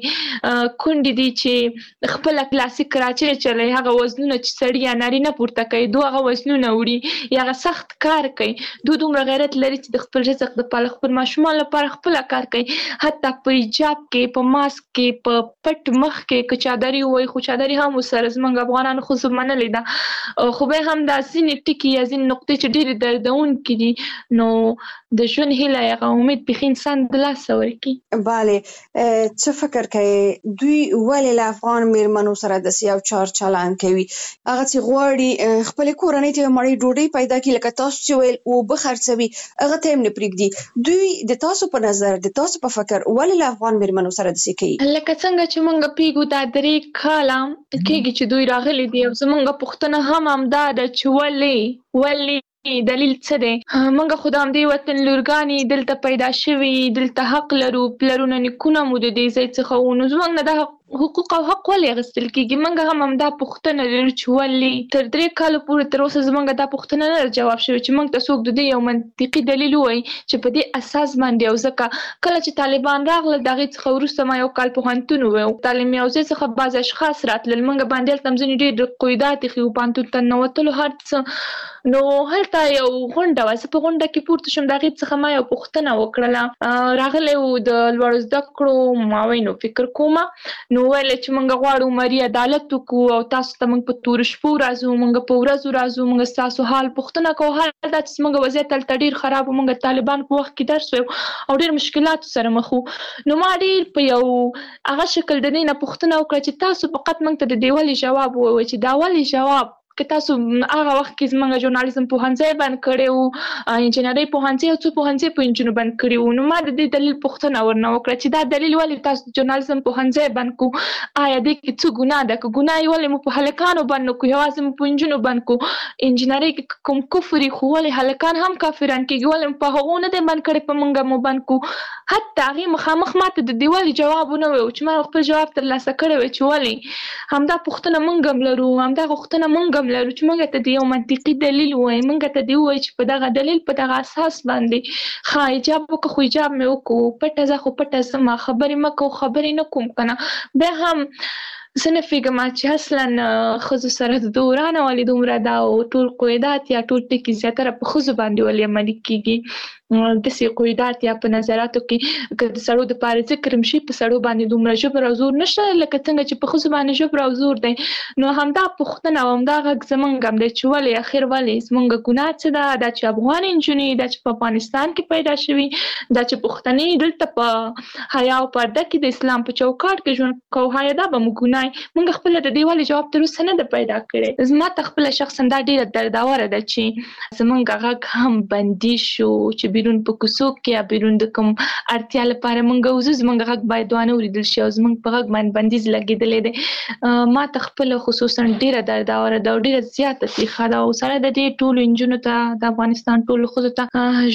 داسې کونډې دي چې خپله کلاسیک کراچۍ چلوي، هغه وزنونه چې سړي یا نارینه پورته کوي، دوی هغه وزنونه وړي یا هغه سخت کار کوي. دوی دومره غیرت لري چې د خپل رزق دپاره، خپل ماشومان لپاره خپله کار کوي، حتی په حجاب کې، په ماسک کې، په پټ مخ کې که چادري ووایي، خو چادري هم ورسره زموږ افغانانو ښځو منلې ده. خو بیا هم دا ځینې ټکي یا ځینې نقطې چې ډېرې دردونکې دي، نو د ژوند هیله هغه امید بیخي انسان د لاسه ورکړي. بله، څه فکر کوي دوی ولې له افغان میرمنو سره داسې یو چار چلند کوي؟ هغه چې غواړي خپلې کورنۍ ته یو مړۍ ډوډۍ پیدا کړي، لکه تاسو چې ویل اوبه خرڅوي، هغه ته یې هم نه پرېږدي. دوی د تاسو په نظر، د تاسو په فکر ولې له افغان میرمنو سره داسې کوي؟ لکه څنګه چې موږ پوهېږو دا درې کاله کېږي چې دوی راغلي دي، او زموږ پوښتنه هم همدا ده چې ولې ولې دلیل څه دی؟ موږ خو د همدې وطن لورګانې دلته پیدا شوي، دلته حق لرو، پلرونه نیکونه مو د دې ځای څخه وو، نو زموږ نه دا حقوق او حق ولې اخیستل کیږي؟ موږ هم همدا پوښتنه لرو چې ولې تر درې کال پورې تر اوسه زموږ دا پوښتنه نه جواب شوی چې موږ ته څوک د دې یو منطقي دلیل وایي چې په دې اساس باندې او ځکه کله چې طالبان راغله د هغې څخه وروسته ما یو کال پوهنتون وویل تعلیم یوځای څخه بعض اشخاص راتلل موږ باندې هلته هم ځینې ډېر قیودات ایښي وو پوهنتون ته ننوتلو هر څه نو هلته یو غونډه وه زه په غونډه کې پورته شوم د هغې څخه ما یو پوښتنه وکړله راغلی و د لوړو زده کړو معاون فکر کومه نو ویل چې موږ غواړو مالي عدالت وکړو او تاسو ته موږ په تورو شپو راځو موږ په ورځو راځو موږ ستاسو حال پوښتنه کوو حال دا چې زموږ وضعیت هلته ډېر خراب و موږ طالبان په وخت کې درس ویو او ډېر مشکلاتو سره مخ وو نو ما ډېر په یو هغه شکل د دې نه پوښتنه وکړه چې تاسو فقط موږ ته د دې ولې جواب ووایئ چې دا ولې جواب که تاسو هغه وخت کې زموږ ژورنالیزم پوهنځی بند کړی و انجینرۍ پوهنځی او څو پوهنځي په انجینو بند کړي وو نو ما د دې دلیل پوښتنه ورنه وکړه چې دا دلیل ولې تاسو ژورنالیزم پوهنځی بند کړو آیا دې کې څه ګناه ده که ګناه یې ولې مو په هلکانو بند نه کړو یوازې مو په انجینو بند کړو انجینرۍ کې کوم کفر یې خو ولې هلکان هم کافران کېږي ولې مو په هغو نه دی بند کړی په موږ مو بند کړو حتی هغې مخامخ ما ته د دې ولې جواب ونه ویل چې ما خپل جواب ترلاسه کړی وی چې ولې همدا پوښتنه موږ هم لرو همدا غوښتنه موږ هم لرو چې موږ ته د یو منطقي دلیل ووایي موږ ته دې ووایي چې په دغه دلیل په دغه اساس باندې ښه حجاب وکړه خو حجاب مې وکړو پټه ځه خو پټه ځه ما خبرې مه کوو خبرې نه کوم که نه بیا هم زه نه پوهېږم چې اصلا ښځو سره د دورانه ولې دومره دا او ټول قیودات یا ټول ټکي زیاتره په ښځو باندې ولې عملي کېږي داسې قیودات یا په نظراتو کې که د سړو دپاره ذکر هم شي په سړو باندې دومره ژبر او زور نشته لکه څنګه چې په ښځو باندې ژبر او زور دی نو همدا پوښتنه او همدا غږ زموږ هم دی چې ولې اخر ولې زموږ ګناه څه ده دا چې افغان نجونې دا چې په افغانستان کې پیدا شوي دا چې پښتنې دلته په حیا او پرده کې د اسلام په چوکاټ کې ژوند کوو حیا دا به مو ګناه موږ خپله د دې ولې جواب تر اوسه نه ده پیدا کړی زما ته خپله شخصا دا ډېره درداوره ده چې زموږ غږ هم بندي شو چې بیرون په کوڅو کې یا بیرون د کوم اړتیا لپاره موږ وځو زموږ غږ باید وانه اورېدل شي او زموږ په غږ باندې بندیز لګېدلی دی ما ته خپله خصوصا ډېره درداوره ده او ډېره زیاته تریخه ده او سره د دې ټولو نجونو ته د افغانستان ټولو ښځو ته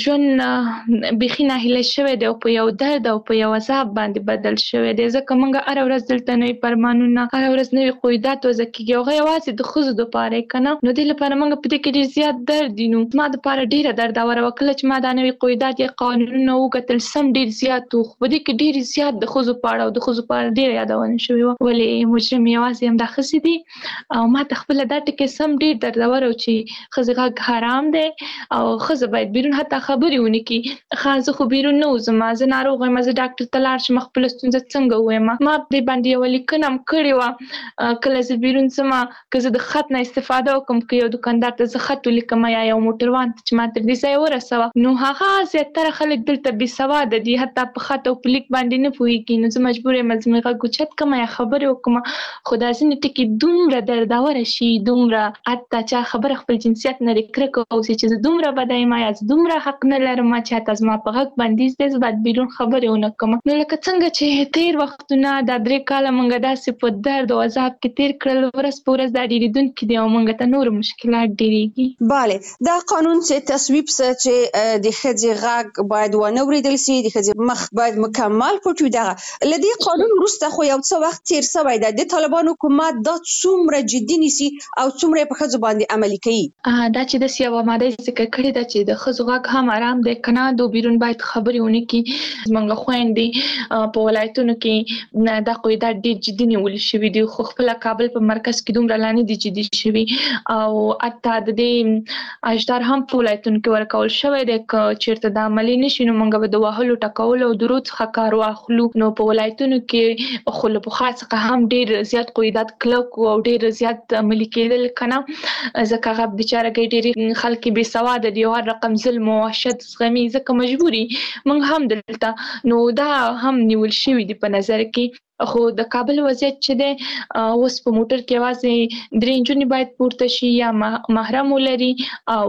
ژوند بیخي ناهیلی شوی دی او په یو درد او په یو عذاب باندې بدل شوی دی ځکه موږ هره ورځ دلته نوي فرمانونه هره ورځ نوي قیودات وضع کېږي هغه یوازې د ښځو دپاره یې که نه نو دې لپاره موږ په دې کې ډېر زیات درد دي نو زما دپاره ډېره درداوره وه کله چې ما دا نوي قیودات یا قانونونه وکتل سم ډېر زیات وو خو په دې کې ډېر زیات د ښځو په اړه او د ښځو په اړه ډېره یادونه شوې وه ولې مجرم یوازې همدا ښځې دي او ما ته خپله دا ټکی سم ډېر دردور و چې ښځې غږ حرام دی او ښځه باید بیرون حتی خبرې ونه کړي ښه زه خو بیرون نه وځم زه ناروغه یم زه ډاکټر ته لاړ شم خپله ستونزه څنګه ووایم ما په دې باندې یوه لیکنه هم کړې وه کله زه بیرون ځم که زه د خط نه استفاده وکړم که یو دوکاندار ته زه خط ولیکم یا یو موټروان ته چې ما تر دې ځایه ورسوه نو هغه زیاتره خلک دلته بې سواده دي حتی په خط او په لیک باندې نه پوهېږي نو زه مجبور یم زموږ غږ اوچت کړم یا خبرې وکړم خو دا ځینې ټکي دومره درداوره شي دومره حتی چا خبره خپل جنسیت نه لرې کرکه اوسي چې زه دومره بده یم یا زه دومره حق نه لرم چې حتی زما په غږ بندیز دی زه باید بیرون خبرې ونه کړم نو لکه څنګه چې تېر وختونه دا درې کاله موږ داسې په درد او عذاب کې تېر کړل ورځ په ورځ دا ډېرېدونکي دي او موږ ته نور مشکلات ډېرېږي بله دا قانون چې تصویب څه چې د ښځې غږ باید ونه اورېدل سي د ښځې مخ باید مکمل پټ وي دغه له دې قانون وروسته خو یو څه وخت تېر سوی دی د طالبانو حکومت دا څومره جدي نیسي او څومره یې په ښځو باندې عملي کوي دا چې داسې یوه ماده یې ذکر کړې ده چې د ښځو غږ هم آرام دی که نه د بیرون باید خبرې ونه کړي زموږ خویندې په ولایتونو کې دا قیودات ډېر جدي نیول شوي دي خو خپله کابل په مرکز کې دومره لا نه دي جدي شوي او حتی د دې اجدار هم په ولایتونو کې ورکول شوی دی که چېرته دا عملي نه شي نو موږ به د وهلو ټکولو او درود څخه کار واخلو نو په ولایتونو کې خو له پخوا څخه هم ډېر زیات قیودات کلک او ډېر زیات عملي کېدل که نه ځکه هغه بېچاره ډېرې خلک بې سواده دي او هر رقم ظلم او وحشت زغمي ځکه مجبوري موږ هم دلته نو دا هم نیول شوي دي په نظر کې خو د کابل وضعیت چې دی اوس په موټر کې یوازې درې نجونې باید پورته شي یا محرم ولري او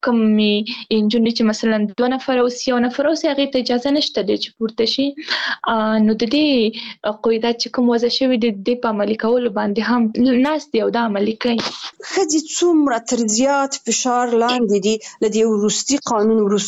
کومې نجونې چې مثلا دوه نفره اوسي یو نفر اوسي هغې ته اجازه نشته دی چې پورته شي نو د دې قیودات چې کوم وضع شوي دي د دې په عملي کولو باندې هم ناست دي او دا عملي کوي ښځې څومره تر زیات فشار لاندې دي له دې وروستي قانون وروسته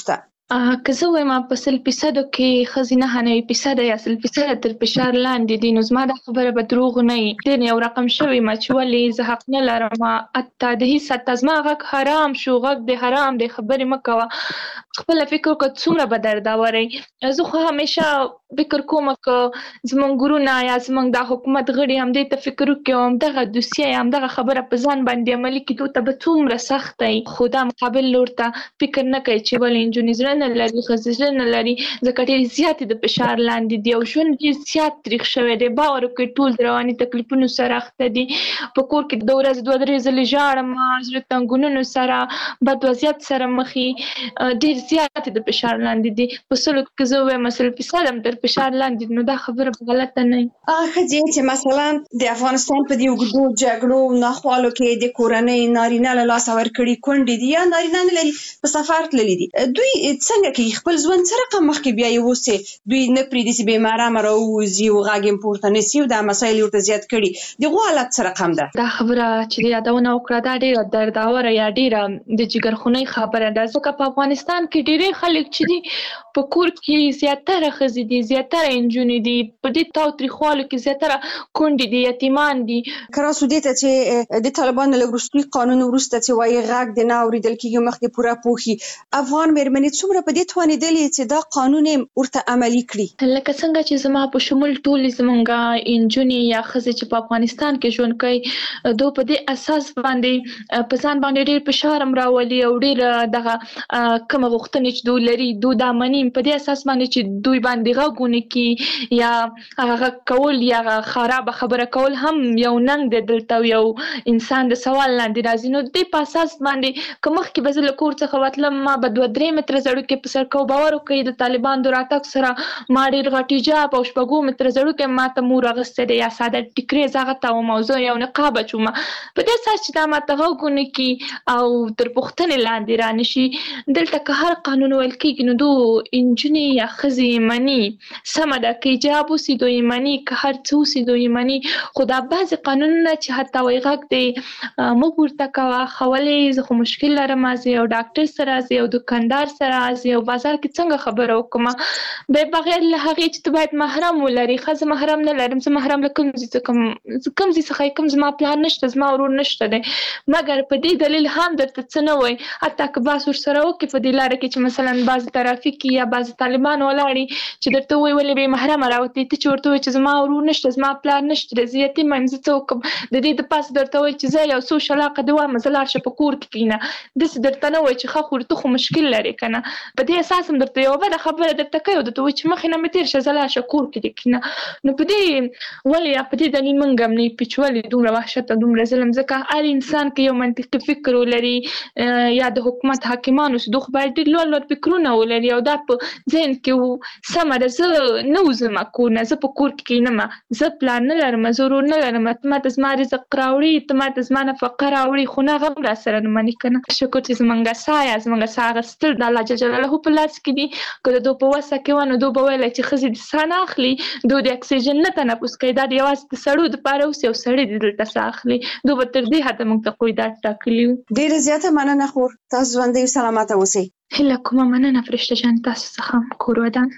که زه وایم په سل فیصدو کې ښځې نهه نوي فیصده یا سل فیصده تر فشار لاندې دي، نو زما دا خبره به دروغ نه وي. ډېر یو رقم شوی ما چې ولې زه حق نه لرم، حتی د هېڅ حتی زما غږ حرام شو، غږ د حرام دی، خبرې مه کوه. خپله فکر وکړه څومره به درداوری. زه خو همیشه فکر کوم که زمونږ ګرونا یا زمونږ دا حکومت غړي همدې ته فکر وکړي او همدغه دوسیه یا همدغه خبره په ځان باندې عملي کړي، ته به څومره سخت وي. خو دا مقابل لور ته فکر نه کوي چې ولې نجونې زړه نه لري، ښځې زړه نه لري، ځکه ډېرې زیاتې د فشار لاندې دي او ژوند ډېر زیات تریخ شوی دی. باور وکړئ ټول د رواني تکلیفونو سره اخته دي. په کور کې د ورځې دوه درې ځلې ژاړم، زړه تنګونونو سره، بد وضعیت سره مخ یې، ډېر زیات د فشار لاندې دي. په سلو کې زه ووایم سل فیصده هم تر فشار لاندې، نو دا خبره غلطه نه وي. هغه ښځې چې مثلا د افغانستان په دې اوږدو جګړو ناخوالو کې د کورنۍ نارینه له لاسه ورکړي کونډې دي یا نارینه نه لري په سفر تللي دي، دوی څنګه کوي خپل ژوند څه رقم مخکې بیایي؟ اوسې دوی نه پرېږدي چې بې محرمه راووځي او غږ یې پورته نه سي او دا مسایل یې ورته زیات کړي. د هغو حالت څه رقم ده؟ دا خبره چې یادونه وکړه دا ډېره درداوره یا ډېره د جګرخونۍ خبره ده، ځکه په افغانستان کې ډېری خلک چې دي په کور کې زیاتره ښځې دي، زیاتره نجونې دي، په دې تاوتریخوالو کې زیاتره کونډې دي، یتیمان دي. که راسو دې ته چې د طالبانو له وروستي قانون وروسته چې وایي غږ د نه اورېدل کېږي مخکې پوره پوښي، افغان مېرمنې څومره په دې توانېدلې چې دا قانون یې ورته عملي کړي؟ لکه څنګه چې زما په شمول ټولې زمونږ نجونې یا ښځې چې په افغانستان کې ژوند کوي، دوی په دې اساس باندې په ځان باندې ډېر فشار هم راولي او ډېر دغه کومه غوښتنې چې دوی لري دوی دا مني، په دې اساس باندې چې دوی باندې غږ ونه کړي یا هغه کول یا خرابه خبره کول هم یو ننګ دی دلته، یو انسان د سوال لاندې راځي. نو د دې په اساس باندې که مخکې به زه له کور څخه وتلم ما به دوه درې متره زړوکې په سر کو، باور وکړئ د طالبان د راتګ سره ما ډېر غټ حجاب او شپږو متره زړوکې ما ته مور اغوستی دی یا ساده ټیکرې زه اغوتم او زه یو نقاب اچوم، په دې اساس چې دا ما ته غږ ونه کړي او تر پوښتنې لاندې رانشي. دلته که هر قانون ویل کېږي نو دو نجونې یا ښځې مني، سمه ده که حجاب اوسي دوی مني، که هر څه اوسي دوی مني، خو دا بعضې قانونونه چې حتی وایي غږ دی مه پورته کوه، ښولې زه خو مشکل لرم، زه یو ډاکټر سره، زه یو دوکاندار سره، زه یو بازار کې څنګه خبره وکړم، بیا بغیر له هغې چې ته باید محرم ولري. ښه زه محرم نه لرم، زه محرم له کوم ځای څخه کوم ځای څخه کوم زما پلار نشته، زما ورور نشته دی، مګر په دې دلیل هم درته څه نه وایي. حتی که بحث ورسره وکړي په دې لاره کې چې مثلا بعضې ترافیک یا بعضې طالبان ولاړي چې درته وایي ولې بې محرمه راوتې، ته چې ورته وایي چې زما ورور نشته، زما پلار نشته دی، زه یتیمه یم، زه څه وکړم، د دې دپاسه درته وایي چې زه یو څو شلاقه دې وایم زه لاړ شه په کور کې کښېنه، داسې درته نه وایي چې ښه خو ته خو مشکل لرې که نه. په دې اساس هم درته یوه بده خبره درته کوي او درته وایي چې مخې نه مې تېر شه، زه لاړ شه کور کې دې کښېنه. نو په دې ولې یا په دې دلیل موږ هم نه یو چې ولې دومره وحشت او دومره ظلم، ځکه هر انسان که یو منطقي فکر ولري یا د حکومت حاکمان اوسي دوی خو باید ډېر لوړ لوړ فکرونه ولري او دا په ذهن کې و سمه ده زه نه وځم کور نه، زه په کور کې کښېنم، زه پلار نه لرم، زه ورور نه لرم، ته ما ته زما رزق راوړي، ته ما ته زما نفقه راوړي، خو نه هغه هم راسره نه مني که نه. شکر چې زمونږ ساه یا زمونږ ساه اخیستل د الله جل جلاله په لاس کې دي، که د دوی په وسه کې وه نو دوی به ویلی چې ښځې د ساه نه اخلي، دوی د اکسیجن نه تنفس کوي، دا د یوازې د سړو دپاره اوسي او سړي دې دلته ساه اخلي، دوی به تر دې حده موږ ته قیودات ټاکلي وو. ډېره زیاته مننه خور، تاسو ژوندۍ او سلامته اوسئ. هیله کومه مننه فرشته جان، تاسو څخه کور ودان.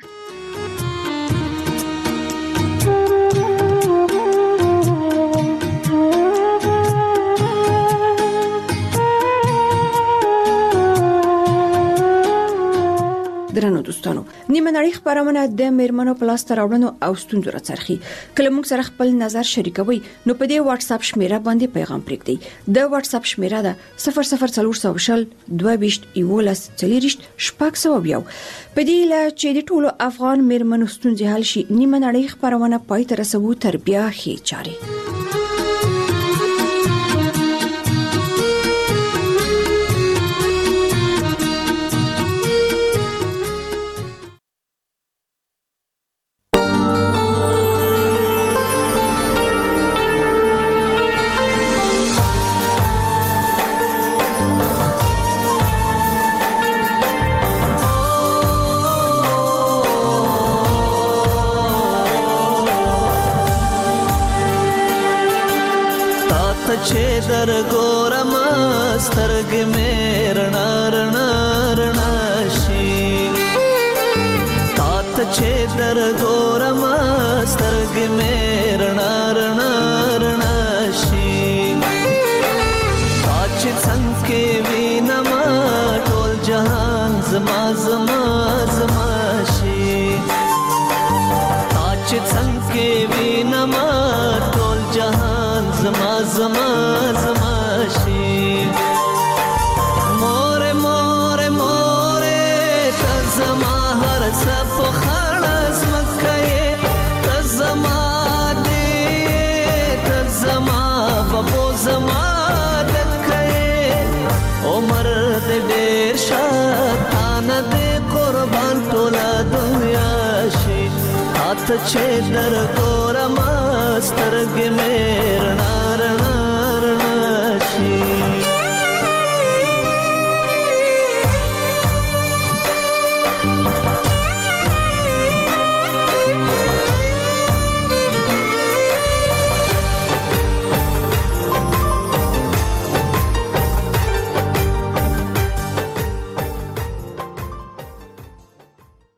درنو دوستانو، نیمه نړۍ خبرونه د میرمنو په لاس راوړنو او ستونزو راڅرخي. کله موږ سره خپل نظر شریکوي نو په دې واتس اپ شمیره باندې پیغام پرېږدئ. د واتس اپ شمیره ده صفر صفر څلور سوه شل دوه ویشت یولس څلېرویشت شپږ سوه یو. په دې له چې د ټولو افغان میرمنو ستونزې حل شي، نیمه نړۍ خبرونه پای ته رسوو تر بیا ښې چارې. چې در ګورم سترګې مې رڼا رڼا رڼا شي، چې در ګورم سترګې مې رڼا رڼا رڼا شي تا چې څنګه وینم ټول جهان زما زما زما شي تا چې څنګه وینم ټول جهان زما زما زما شي مور مور مور ته زما هر څه په خړز مکه ته زما دې ته زما بابو زما دکه عمر دې ډېر شاتان دې قربان ټول دنیا شي هات چې در ګورم سترګې مې رڼا رڼا